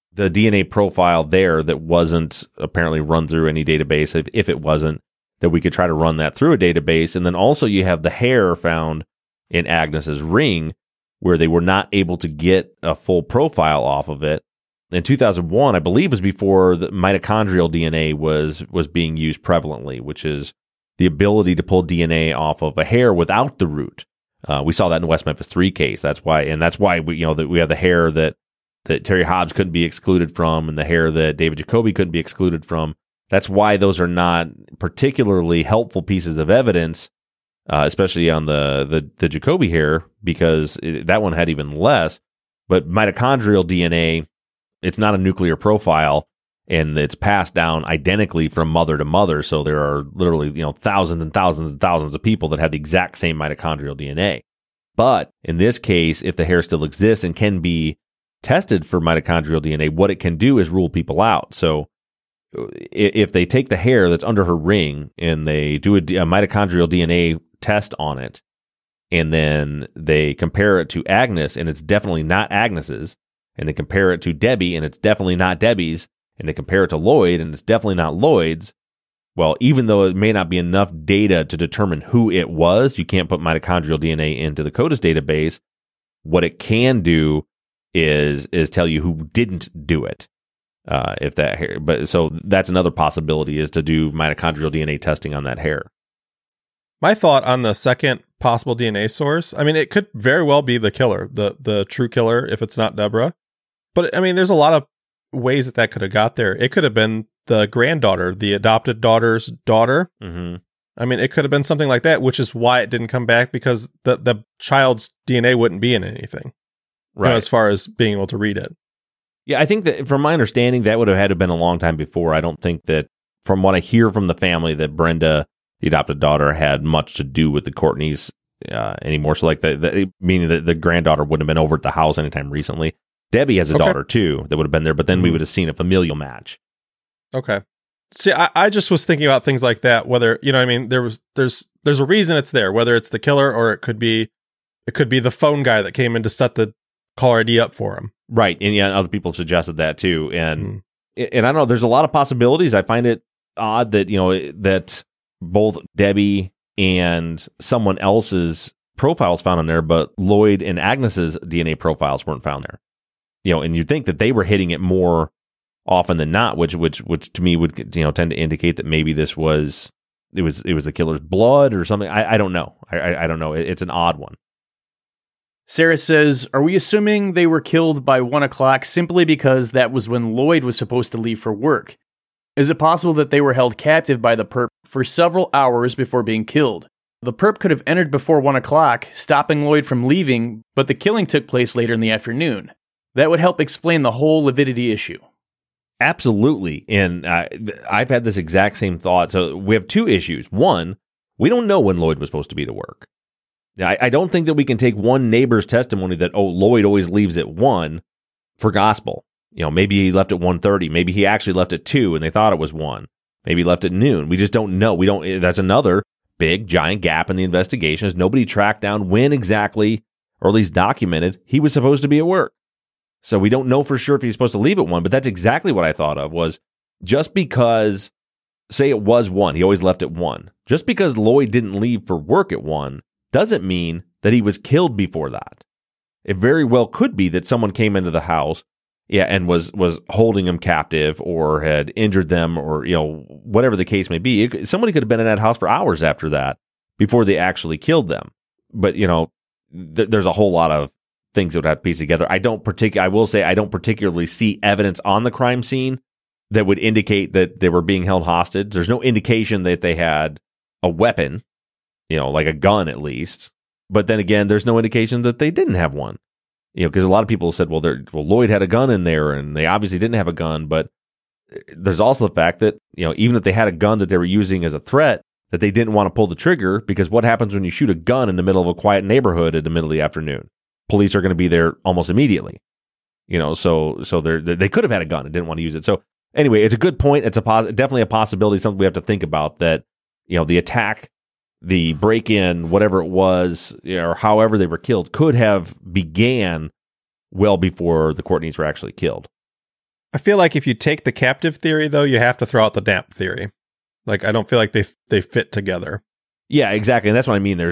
DNA profile there that wasn't apparently run through any database. If it wasn't, that we could try to run that through a database. And then also you have the hair found in Agnes's ring, where they were not able to get a full profile off of it. In 2001, I believe, was before the mitochondrial DNA was being used prevalently, which is the ability to pull DNA off of a hair without the root. We saw that in the West Memphis 3 case. That's why we that we have the hair that Terry Hobbs couldn't be excluded from, and the hair that David Jacoby couldn't be excluded from. That's why those are not particularly helpful pieces of evidence, especially on the Jacoby hair, because that one had even less. But mitochondrial DNA, it's not a nuclear profile, and it's passed down identically from mother to mother. So there are literally, thousands and thousands and thousands of people that have the exact same mitochondrial DNA. But in this case, if the hair still exists and can be tested for mitochondrial DNA, what it can do is rule people out. So if they take the hair that's under her ring and they do a mitochondrial DNA test on it, and then they compare it to Agnes, and it's definitely not Agnes's, and they compare it to Debbie, and it's definitely not Debbie's, and to compare it to Lloyd, and it's definitely not Lloyd's, well, even though it may not be enough data to determine who it was, you can't put mitochondrial DNA into the CODIS database. What it can do is tell you who didn't do it. So that's another possibility, is to do mitochondrial DNA testing on that hair. My thought on the second possible DNA source, I mean, it could very well be the killer, the true killer, if it's not Deborah. But I mean, there's a lot of ways that could have got there. It could have been the granddaughter, the adopted daughter's daughter. Mm-hmm. I mean, it could have been something like that, which is why it didn't come back, because the child's DNA wouldn't be in anything, right? As far as being able to read it. Yeah, I think that from my understanding, that would have had to have been a long time before. I don't think that, from what I hear from the family, that Brenda, the adopted daughter, had much to do with the Courtneys anymore. So, like, meaning that the granddaughter wouldn't have been over at the house anytime recently. Debbie has a daughter too that would have been there, but then we would have seen a familial match. Okay. See, I just was thinking about things like that. Whether, you know what I mean, there's a reason it's there. Whether it's the killer, or it could be the phone guy that came in to set the caller ID up for him. Right. And yeah, other people suggested that too. And I don't know, there's a lot of possibilities. I find it odd that, you know, that both Debbie and someone else's profiles found on there, but Lloyd and Agnes's DNA profiles weren't found there. You know, and you'd think that they were hitting it more often than not, which to me would, you know, tend to indicate that maybe it was the killer's blood or something. I don't know. I don't know. It's an odd one. Sarah says, are we assuming they were killed by 1 o'clock simply because that was when Lloyd was supposed to leave for work? Is it possible that they were held captive by the perp for several hours before being killed? The perp could have entered before 1 o'clock, stopping Lloyd from leaving, but the killing took place later in the afternoon. That would help explain the whole lividity issue. Absolutely. And I've had this exact same thought. So we have two issues. One, we don't know when Lloyd was supposed to be to work. I don't think that we can take one neighbor's testimony that, Lloyd always leaves at 1 for gospel. You know, maybe he left at 1:30. Maybe he actually left at 2 and they thought it was 1. Maybe he left at noon. We just don't know. That's another big, giant gap in the investigation, is nobody tracked down when exactly, or at least documented, he was supposed to be at work. So we don't know for sure if he's supposed to leave at 1, but that's exactly what I thought of, was just because, say it was 1, he always left at 1. Just because Lloyd didn't leave for work at 1 doesn't mean that he was killed before that. It very well could be that someone came into the house, and was holding him captive, or had injured them, or, you know, whatever the case may be. Somebody could have been in that house for hours after that before they actually killed them. But, you know, there's a whole lot of things that would have to piece together. I will say I don't particularly see evidence on the crime scene that would indicate that they were being held hostage. There's no indication that they had a weapon, you know, like a gun at least. But then again, there's no indication that they didn't have one. You know, because a lot of people said, well, Lloyd had a gun in there, and they obviously didn't have a gun. But there's also the fact that, you know, even if they had a gun that they were using as a threat, that they didn't want to pull the trigger, because what happens when you shoot a gun in the middle of a quiet neighborhood in the middle of the afternoon? Police are going to be there almost immediately. You know, so they could have had a gun and didn't want to use it. So anyway, it's a good point. It's definitely a possibility, something we have to think about, that, you know, the attack, the break-in, whatever it was, or however they were killed, could have began well before the Courtneys were actually killed. I feel like if you take the captive theory, though, you have to throw out the nap theory. Like, I don't feel like they fit together. Yeah, exactly. And that's what I mean.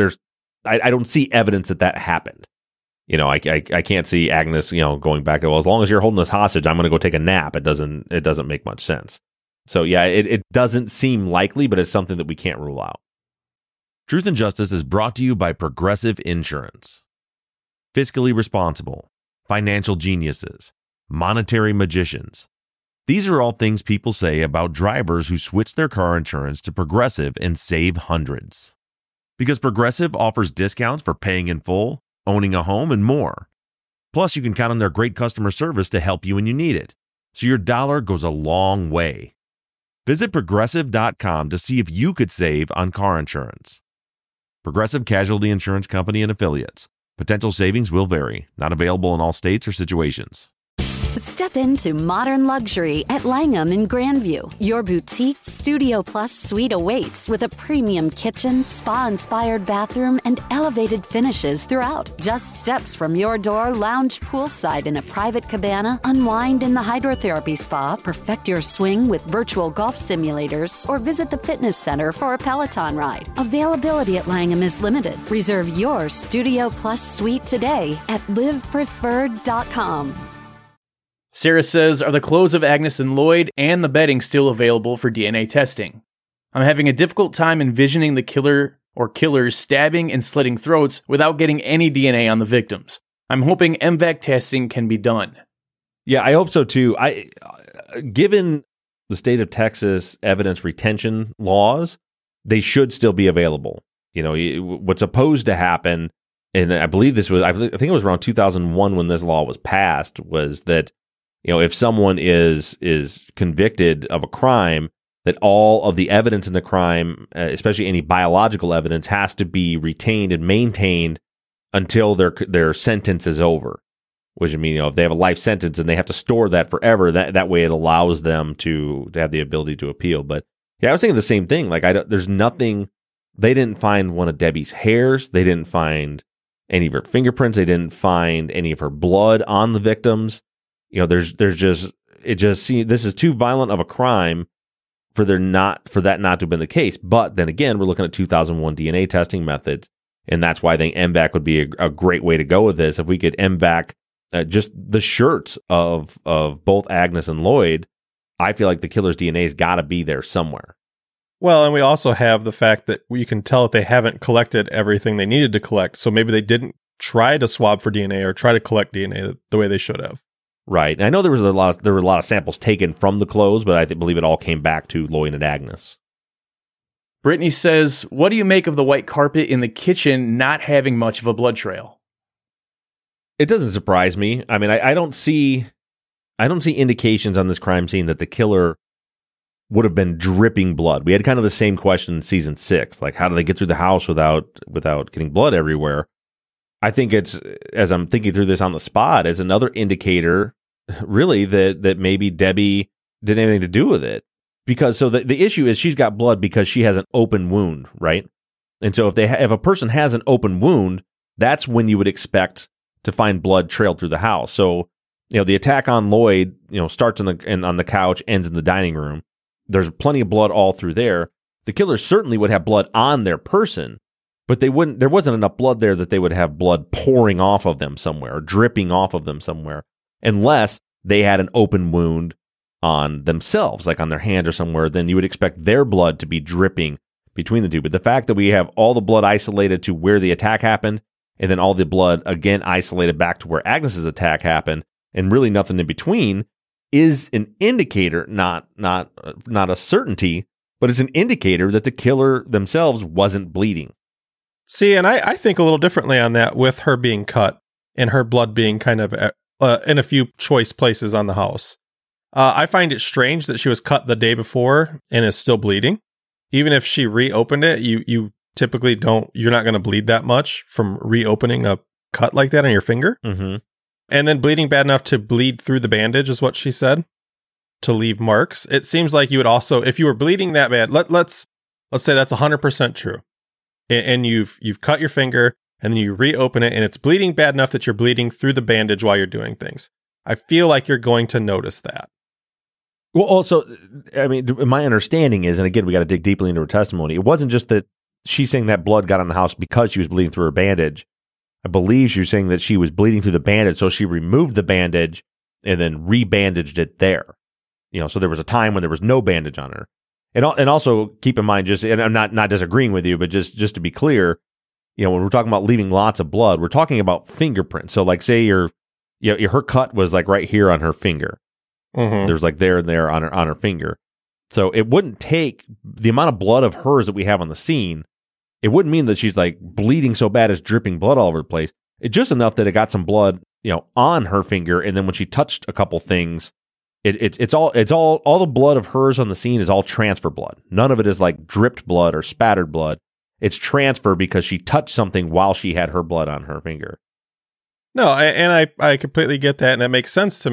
I don't see evidence that happened. You know, I can't see Agnes, you know, going back to, well, as long as you're holding us hostage, I'm going to go take a nap. It doesn't make much sense. So yeah, it doesn't seem likely, but it's something that we can't rule out. Truth and Justice is brought to you by Progressive Insurance. Fiscally responsible, financial geniuses, monetary magicians. These are all things people say about drivers who switch their car insurance to Progressive and save hundreds. Because Progressive offers discounts for paying in full, owning a home, and more. Plus, you can count on their great customer service to help you when you need it. So your dollar goes a long way. Visit Progressive.com to see if you could save on car insurance. Progressive Casualty Insurance Company and Affiliates. Potential savings will vary. Not available in all states or situations. Step into modern luxury at Langham in Grandview. Your boutique Studio Plus suite awaits with a premium kitchen, spa-inspired bathroom, and elevated finishes throughout. Just steps from your door, lounge poolside in a private cabana, unwind in the hydrotherapy spa, perfect your swing with virtual golf simulators, or visit the fitness center for a Peloton ride. Availability at Langham is limited. Reserve your Studio Plus suite today at livepreferred.com. Sarah says, are the clothes of Agnes and Lloyd and the bedding still available for DNA testing? I'm having a difficult time envisioning the killer or killers stabbing and slitting throats without getting any DNA on the victims. I'm hoping MVAC testing can be done. Yeah, I hope so too. Given the state of Texas evidence retention laws, they should still be available. You know, what's supposed to happen, and I believe this was, I think it was around 2001 when this law was passed, was that, you know, if someone is convicted of a crime, that all of the evidence in the crime, especially any biological evidence, has to be retained and maintained until their sentence is over. Which, I mean, you know, if they have a life sentence and they have to store that forever, that way it allows them to have the ability to appeal. But yeah, I was thinking the same thing. Like, there's nothing. They didn't find one of Debbie's hairs. They didn't find any of her fingerprints. They didn't find any of her blood on the victims. You know, this is too violent of a crime for that not to have been the case. But then again, we're looking at 2001 DNA testing methods, and that's why I think MVAC would be a great way to go with this. If we could MVAC just the shirts of both Agnes and Lloyd, I feel like the killer's DNA's got to be there somewhere. Well, and we also have the fact that you can tell that they haven't collected everything they needed to collect. So maybe they didn't try to swab for DNA or try to collect DNA the way they should have. Right. And I know there were a lot of samples taken from the clothes, but I believe it all came back to Lloyd and Agnes. Brittany says, what do you make of the white carpet in the kitchen not having much of a blood trail? It doesn't surprise me. I mean, I don't see indications on this crime scene that the killer would have been dripping blood. We had kind of the same question in season 6. Like, how do they get through the house without getting blood everywhere? I think it's, as I'm thinking through this on the spot, as another indicator, really, that maybe Debbie didn't have anything to do with it. Because so the issue is she's got blood because she has an open wound, right? And so if a person has an open wound, that's when you would expect to find blood trailed through the house. So, you know, the attack on Lloyd, you know, starts on the couch, ends in the dining room. There's plenty of blood all through there. The killer certainly would have blood on their person, but there wasn't enough blood there that they would have blood pouring off of them somewhere or dripping off of them somewhere, unless they had an open wound on themselves, like on their hand or somewhere. Then you would expect their blood to be dripping between the two. But the fact that we have all the blood isolated to where the attack happened, and then all the blood again isolated back to where Agnes's attack happened, and really nothing in between, is an indicator, not a certainty, but it's an indicator that the killer themselves wasn't bleeding. See, and I think a little differently on that, with her being cut and her blood being kind of in a few choice places on the house. I find it strange that she was cut the day before and is still bleeding. Even if she reopened it, you typically you're not going to bleed that much from reopening a cut like that on your finger. Mm-hmm. And then bleeding bad enough to bleed through the bandage is what she said, to leave marks. It seems like you would also, if you were bleeding that bad, let's say that's 100% true. And you've cut your finger and then you reopen it and it's bleeding bad enough that you're bleeding through the bandage while you're doing things. I feel like you're going to notice that. Well, also, I mean, my understanding is, and again, we got to dig deeply into her testimony. It wasn't just that she's saying that blood got on the house because she was bleeding through her bandage. I believe she was saying that she was bleeding through the bandage, so she removed the bandage and then rebandaged it there. You know, so there was a time when there was no bandage on her. And also keep in mind, and I'm not disagreeing with you, but just to be clear, you know, when we're talking about leaving lots of blood, we're talking about fingerprints. So, like, say her cut was like right here on her finger. Mm-hmm. There's like there and there on her finger. So it wouldn't take the amount of blood of hers that we have on the scene. It wouldn't mean that she's like bleeding so bad it's dripping blood all over the place. It's just enough that it got some blood, you know, on her finger, and then when she touched a couple things, it's all the blood of hers on the scene is all transfer blood. None of it is like dripped blood or spattered blood. It's transfer because she touched something while she had her blood on her finger. No, and I completely get that, and that makes sense to me.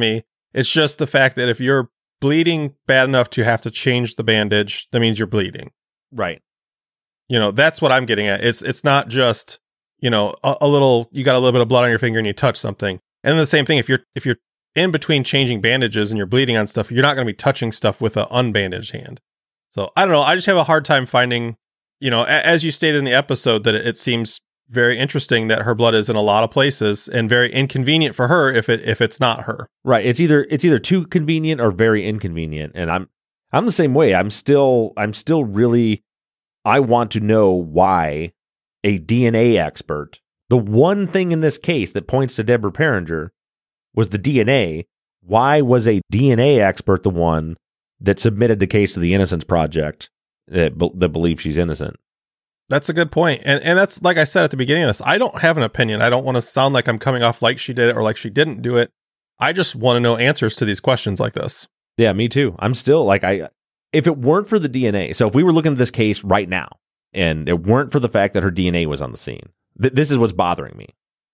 It's just the fact that if you're bleeding bad enough to have to change the bandage, that means you're bleeding. Right. That's what I'm getting at. It's not just, a little, you got a little bit of blood on your finger and you touch something. And then the same thing, if you're in between changing bandages and you're bleeding on stuff, you're not going to be touching stuff with an unbandaged hand. So I don't know. I just have a hard time finding, as you stated in the episode, that it seems very interesting that her blood is in a lot of places and very inconvenient for her if it's not her. Right. It's either too convenient or very inconvenient. And I'm the same way. I'm still really, I want to know why a DNA expert, the one thing in this case that points to Deborah Perringer was the DNA. Why was a DNA expert the one that submitted the case to the Innocence Project that believes she's innocent? That's a good point. And that's, like I said at the beginning of this, I don't have an opinion. I don't want to sound like I'm coming off like she did it or like she didn't do it. I just want to know answers to these questions like this. Yeah, me too. I'm still like, if it weren't for the DNA, so if we were looking at this case right now and it weren't for the fact that her DNA was on the scene, this is what's bothering me,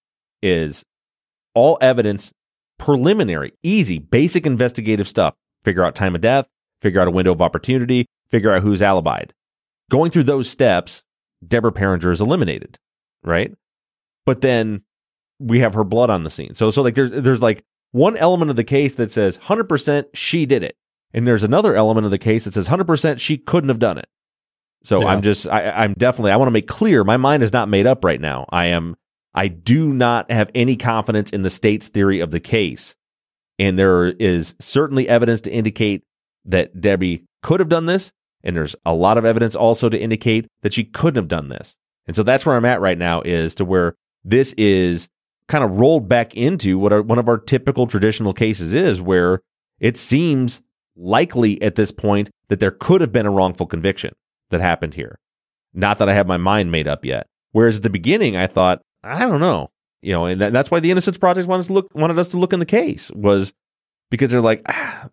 is all evidence, preliminary, easy, basic investigative stuff. Figure out time of death, figure out a window of opportunity, figure out who's alibied. Going through those steps, Deborah Perringer is eliminated, right? But then we have her blood on the scene. So like there's like one element of the case that says 100% she did it. And there's another element of the case that says 100% she couldn't have done it. So yeah. I'm definitely, I want to make clear, my mind is not made up right now. I do not have any confidence in the state's theory of the case. And there is certainly evidence to indicate that Debbie could have done this. And there's a lot of evidence also to indicate that she couldn't have done this. And so that's where I'm at right now, is to where this is kind of rolled back into what one of our typical traditional cases is, where it seems likely at this point that there could have been a wrongful conviction that happened here. Not that I have my mind made up yet. Whereas at the beginning, I thought, I don't know. And that's why the Innocence Project wanted us to look in the case, was because they're like,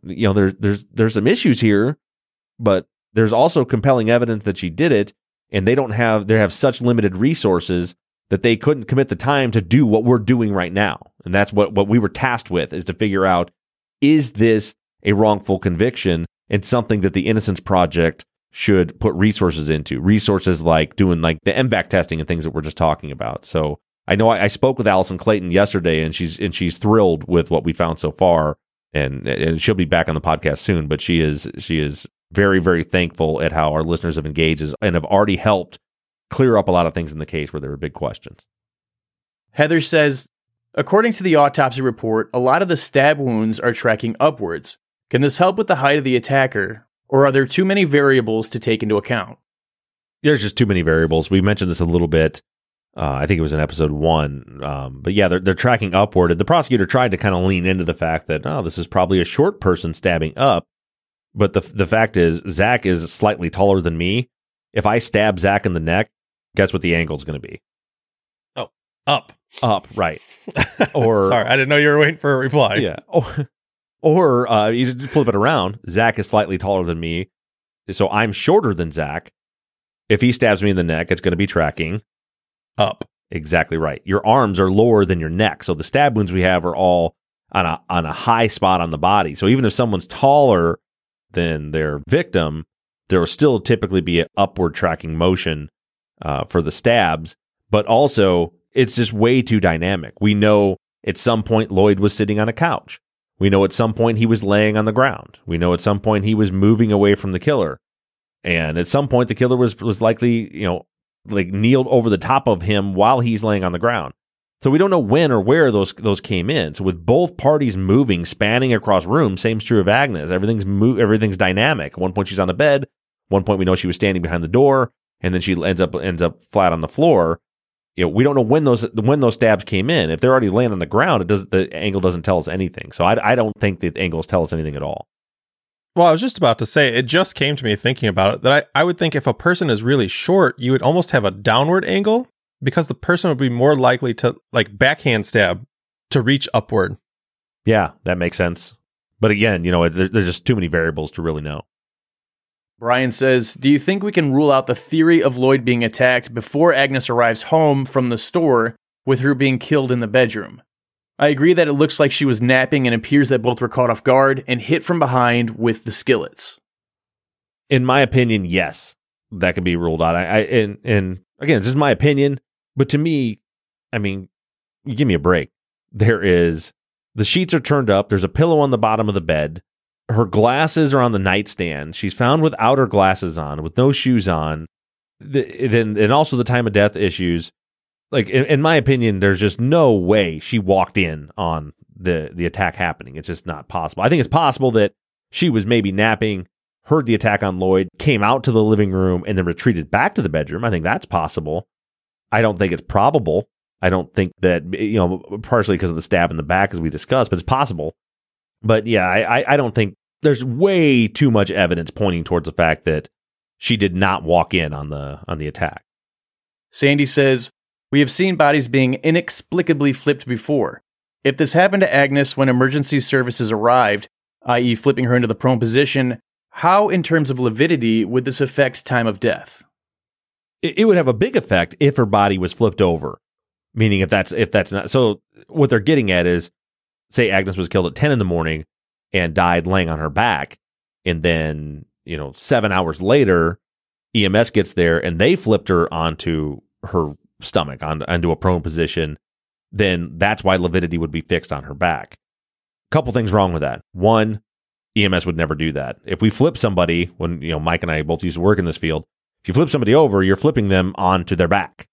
there's some issues here, but there's also compelling evidence that she did it, and they have such limited resources that they couldn't commit the time to do what we're doing right now. And that's what we were tasked with, is to figure out, is this a wrongful conviction and something that the Innocence Project should put resources into? Resources like doing like the MVAC testing and things that we're just talking about. So I know I spoke with Allison Clayton yesterday, and she's thrilled with what we found so far, and she'll be back on the podcast soon. But she is very, very thankful at how our listeners have engaged and have already helped clear up a lot of things in the case where there were big questions. Heather says, according to the autopsy report, a lot of the stab wounds are tracking upwards. Can this help with the height of the attacker, or are there too many variables to take into account? There's just too many variables. We mentioned this a little bit. I think it was in episode 1. But yeah, they're tracking upward. The prosecutor tried to kind of lean into the fact that, this is probably a short person stabbing up. But the fact is, Zach is slightly taller than me. If I stab Zach in the neck, guess what the angle is going to be? Oh, up. Up, right. Or sorry, I didn't know you were waiting for a reply. Yeah. Or you just flip it around. Zach is slightly taller than me, so I'm shorter than Zach. If he stabs me in the neck, it's going to be tracking up. Exactly right. Your arms are lower than your neck, so the stab wounds we have are all on a high spot on the body. So even if someone's taller than their victim, there will still typically be an upward tracking motion for the stabs. But also, it's just way too dynamic. We know at some point Lloyd was sitting on a couch. We know at some point he was laying on the ground. We know at some point he was moving away from the killer. And at some point the killer was likely, like kneeled over the top of him while he's laying on the ground. So we don't know when or where those came in. So with both parties moving, spanning across rooms, same's true of Agnes. Everything's dynamic. At one point she's on the bed. One point we know she was standing behind the door, and then she ends up flat on the floor. We don't know when those stabs came in. If they're already laying on the ground, the angle doesn't tell us anything. So I don't think the angles tell us anything at all. Well, I was just about to say, it just came to me thinking about it, that I would think if a person is really short, you would almost have a downward angle, because the person would be more likely to, like, backhand stab to reach upward. Yeah, that makes sense. But again, there's just too many variables to really know. Brian says, do you think we can rule out the theory of Lloyd being attacked before Agnes arrives home from the store with her being killed in the bedroom? I agree that it looks like she was napping and appears that both were caught off guard and hit from behind with the skillets. In my opinion, yes, that can be ruled out. And again, this is my opinion, but to me, I mean, you give me a break. The sheets are turned up. There's a pillow on the bottom of the bed. Her glasses are on the nightstand. She's found without her glasses on, with no shoes on. And also the time of death issues. Like, in my opinion, there's just no way she walked in on the attack happening. It's just not possible. I think it's possible that she was maybe napping, heard the attack on Lloyd, came out to the living room, and then retreated back to the bedroom. I think that's possible. I don't think it's probable. I don't think that, partially because of the stab in the back, as we discussed, but it's possible. But yeah, I don't think there's way too much evidence pointing towards the fact that she did not walk in on the attack. Sandy says, we have seen bodies being inexplicably flipped before. If this happened to Agnes when emergency services arrived, i.e. flipping her into the prone position, how, in terms of lividity, would this affect time of death? It would have a big effect if her body was flipped over. Meaning if that's not, so what they're getting at is, say Agnes was killed at 10 in the morning and died laying on her back, and then, 7 hours later, EMS gets there and they flipped her onto her stomach, onto a prone position, then that's why lividity would be fixed on her back. Couple things wrong with that. One, EMS would never do that. If we flip somebody, when Mike and I both used to work in this field, if you flip somebody over, you're flipping them onto their back.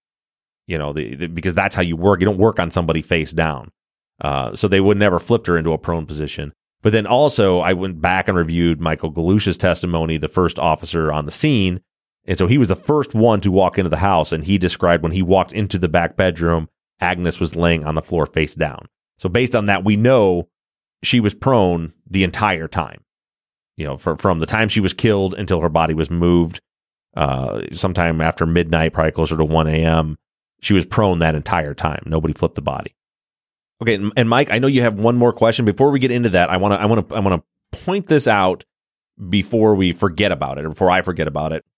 Because that's how you work. You don't work on somebody face down. So they would never flipped her into a prone position. But then also, I went back and reviewed Michael Galusha's testimony, the first officer on the scene. And so he was the first one to walk into the house, and he described when he walked into the back bedroom, Agnes was laying on the floor face down. So based on that, we know she was prone the entire time. From the time she was killed until her body was moved, sometime after midnight, probably closer to 1 a.m., she was prone that entire time. Nobody flipped the body. Okay, and Mike, I know you have one more question. Before we get into that, I want to point this out before we forget about it, or before I forget about it.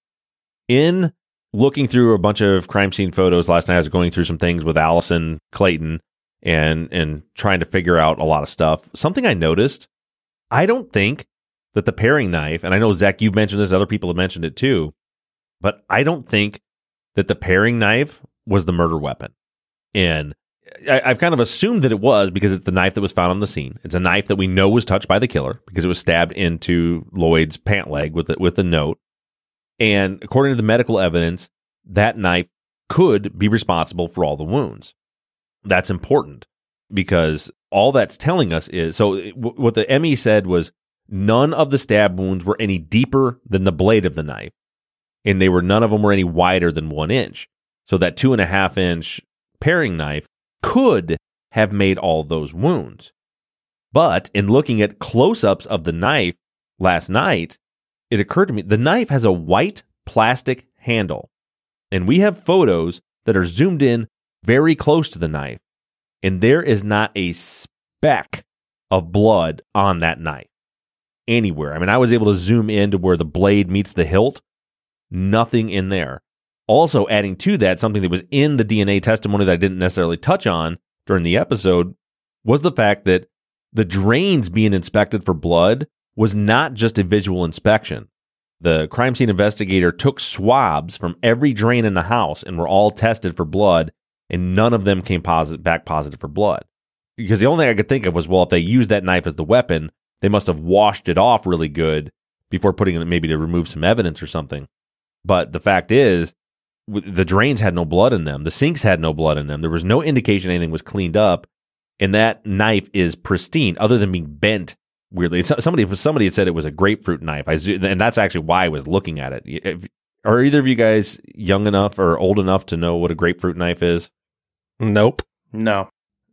In looking through a bunch of crime scene photos last night, I was going through some things with Allison Clayton and trying to figure out a lot of stuff. Something I noticed, I don't think that the paring knife, and I know, Zach, you've mentioned this, other people have mentioned it too, but I don't think that the paring knife was the murder weapon. And I've kind of assumed that it was because it's the knife that was found on the scene. It's a knife that we know was touched by the killer because it was stabbed into Lloyd's pant leg with a note. And according to the medical evidence, that knife could be responsible for all the wounds. That's important because all that's telling us is, so what the ME said was none of the stab wounds were any deeper than the blade of the knife, and none of them were any wider than 1 inch. So that 2.5 inch paring knife could have made all those wounds. But in looking at close-ups of the knife last night, it occurred to me the knife has a white plastic handle. And we have photos that are zoomed in very close to the knife. And there is not a speck of blood on that knife anywhere. I mean, I was able to zoom in to where the blade meets the hilt. Nothing in there. Also, adding to that, something that was in the DNA testimony that I didn't necessarily touch on during the episode was the fact that the drains being inspected for blood was not just a visual inspection. The crime scene investigator took swabs from every drain in the house and were all tested for blood, and none of them came back positive for blood. Because the only thing I could think of was, well, if they used that knife as the weapon, they must have washed it off really good before putting it maybe to remove some evidence or something. But the fact is, the drains had no blood in them. The sinks had no blood in them. There was no indication anything was cleaned up, and that knife is pristine, other than being bent weirdly. Somebody had said it was a grapefruit knife, and that's actually why I was looking at it. Are either of you guys young enough or old enough to know what a grapefruit knife is? Nope. No.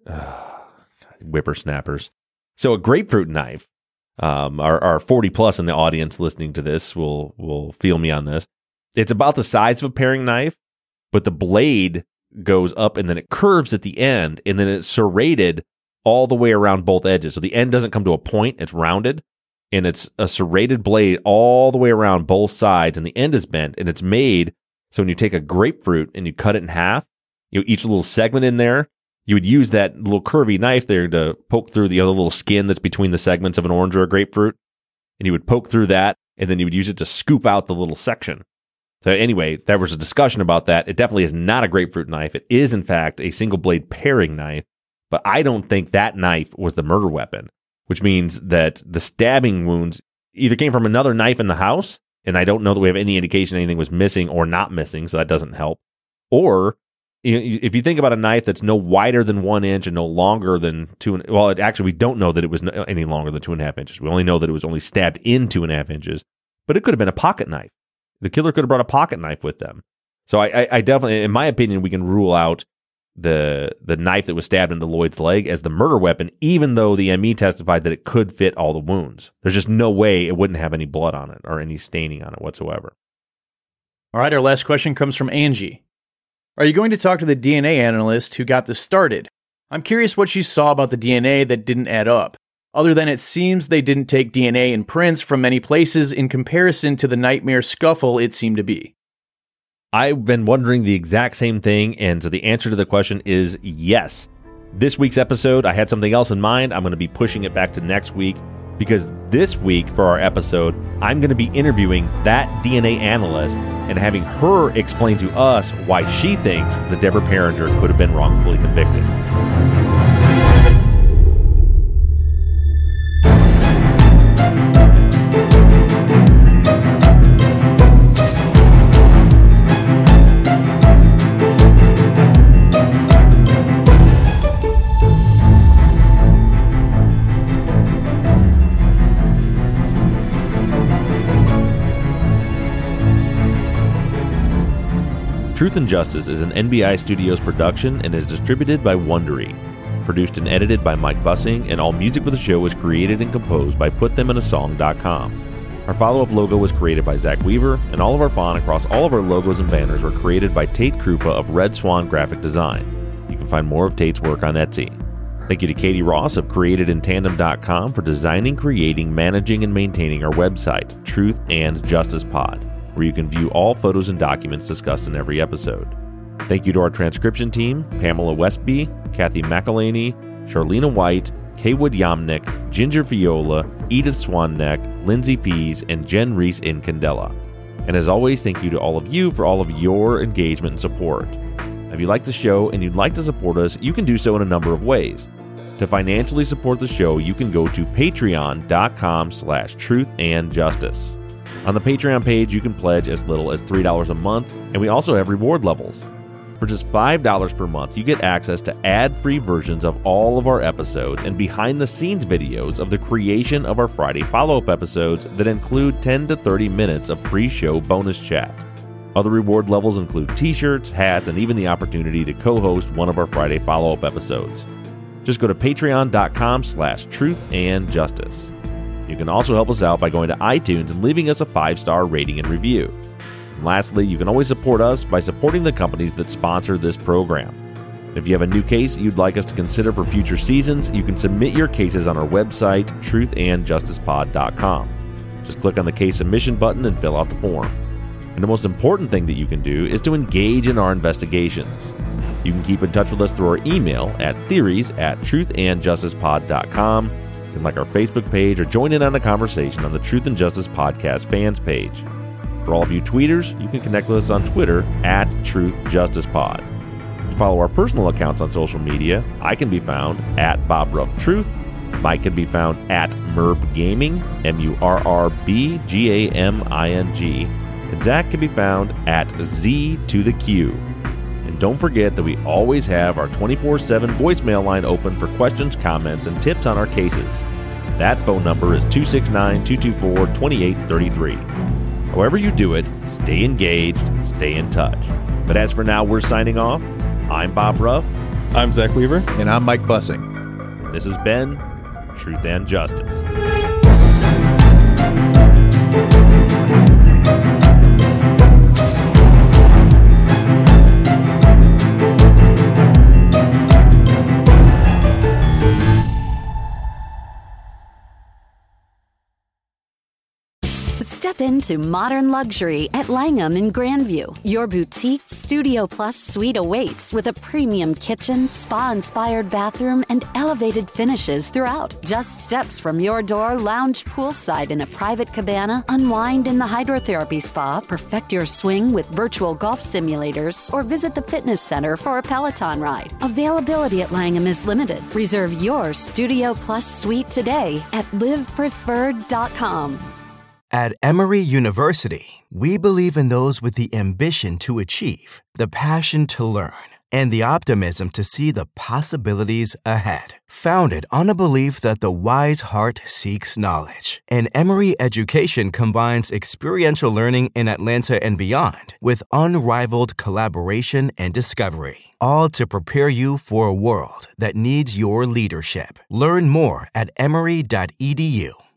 Whippersnappers. So a grapefruit knife, our 40 plus in the audience listening to this will feel me on this. It's about the size of a paring knife, but the blade goes up and then it curves at the end, and then it's serrated all the way around both edges. So the end doesn't come to a point, it's rounded, and it's a serrated blade all the way around both sides, and the end is bent, and it's made so when you take a grapefruit and you cut it in half, each little segment in there, you would use that little curvy knife there to poke through the other little skin that's between the segments of an orange or a grapefruit. And you would poke through that, and then you would use it to scoop out the little section. So anyway, there was a discussion about that. It definitely is not a grapefruit knife. It is, in fact, a single blade paring knife. But I don't think that knife was the murder weapon, which means that the stabbing wounds either came from another knife in the house, and I don't know that we have any indication anything was missing or not missing, so that doesn't help. Or if you think about a knife that's no wider than 1 inch and no longer than actually, we don't know that it was any longer than 2.5 inches. We only know that it was only stabbed in 2.5 inches, but it could have been a pocket knife. The killer could have brought a pocket knife with them. So I definitely, in my opinion, we can rule out the knife that was stabbed into Lloyd's leg as the murder weapon, even though the ME testified that it could fit all the wounds. There's just no way it wouldn't have any blood on it or any staining on it whatsoever. All right, our last question comes from Angie. Are you going to talk to the DNA analyst who got this started? I'm curious what she saw about the DNA that didn't add up, other than it seems they didn't take DNA and prints from many places in comparison to the nightmare scuffle it seemed to be. I've been wondering the exact same thing, and so the answer to the question is yes. This week's episode, I had something else in mind. I'm going to be pushing it back to next week, because this week for our episode, I'm going to be interviewing that DNA analyst and having her explain to us why she thinks that Deborah Paringer could have been wrongfully convicted. Truth and Justice is an NBI Studios production and is distributed by Wondery. Produced and edited by Mike Bussing, and all music for the show was created and composed by PutThemInASong.com. Our follow-up logo was created by Zach Weaver, and all of our font across all of our logos and banners were created by Tate Krupa of Red Swan Graphic Design. You can find more of Tate's work on Etsy. Thank you to Katie Ross of CreatedInTandem.com for designing, creating, managing, and maintaining our website, Truth and Justice Pod, where you can view all photos and documents discussed in every episode. Thank you to our transcription team, Pamela Westby, Kathy McElhaney, Charlena White, Kaywood Yamnick, Ginger Fiola, Edith Swanneck, Lindsay Pease, and Jen Reese in Candela. And as always, thank you to all of you for all of your engagement and support. If you like the show and you'd like to support us, you can do so in a number of ways. To financially support the show, you can go to patreon.com/truthandjustice. On the Patreon page, you can pledge as little as $3 a month, and we also have reward levels. For just $5 per month, you get access to ad-free versions of all of our episodes and behind-the-scenes videos of the creation of our Friday follow-up episodes that include 10 to 30 minutes of pre-show bonus chat. Other reward levels include t-shirts, hats, and even the opportunity to co-host one of our Friday follow-up episodes. Just go to patreon.com/truthandjustice. You can also help us out by going to iTunes and leaving us a 5-star rating and review. And lastly, you can always support us by supporting the companies that sponsor this program. If you have a new case you'd like us to consider for future seasons, you can submit your cases on our website, truthandjusticepod.com. Just click on the case submission button and fill out the form. And the most important thing that you can do is to engage in our investigations. You can keep in touch with us through our email at theories@truthandjusticepod.com. You can like our Facebook page or join in on the conversation on the Truth and Justice Podcast fans page. For all of you tweeters, you can connect with us on Twitter @TruthJusticePod. To follow our personal accounts on social media, I can be found @BobRuffTruth. Mike can be found @MurbGaming, MURRBGAMING. And Zach can be found @Z2TheQ. And don't forget that we always have our 24/7 voicemail line open for questions, comments, and tips on our cases. That phone number is 269-224-2833. However you do it, stay engaged, stay in touch. But as for now, we're signing off. I'm Bob Ruff. I'm Zach Weaver. And I'm Mike Bussing. This has been Truth and Justice. Step Step into modern luxury at Langham in Grandview. Your boutique Studio Plus suite awaits with a premium kitchen, spa-inspired bathroom, and elevated finishes throughout. Just steps from your door, lounge poolside in a private cabana, unwind in the hydrotherapy spa, perfect your swing with virtual golf simulators, or visit the fitness center for a Peloton ride. Availability at Langham is limited. Reserve your Studio Plus suite today at livepreferred.com. At Emory University, we believe in those with the ambition to achieve, the passion to learn, and the optimism to see the possibilities ahead. Founded on a belief that the wise heart seeks knowledge, and Emory education combines experiential learning in Atlanta and beyond with unrivaled collaboration and discovery, all to prepare you for a world that needs your leadership. Learn more at emory.edu.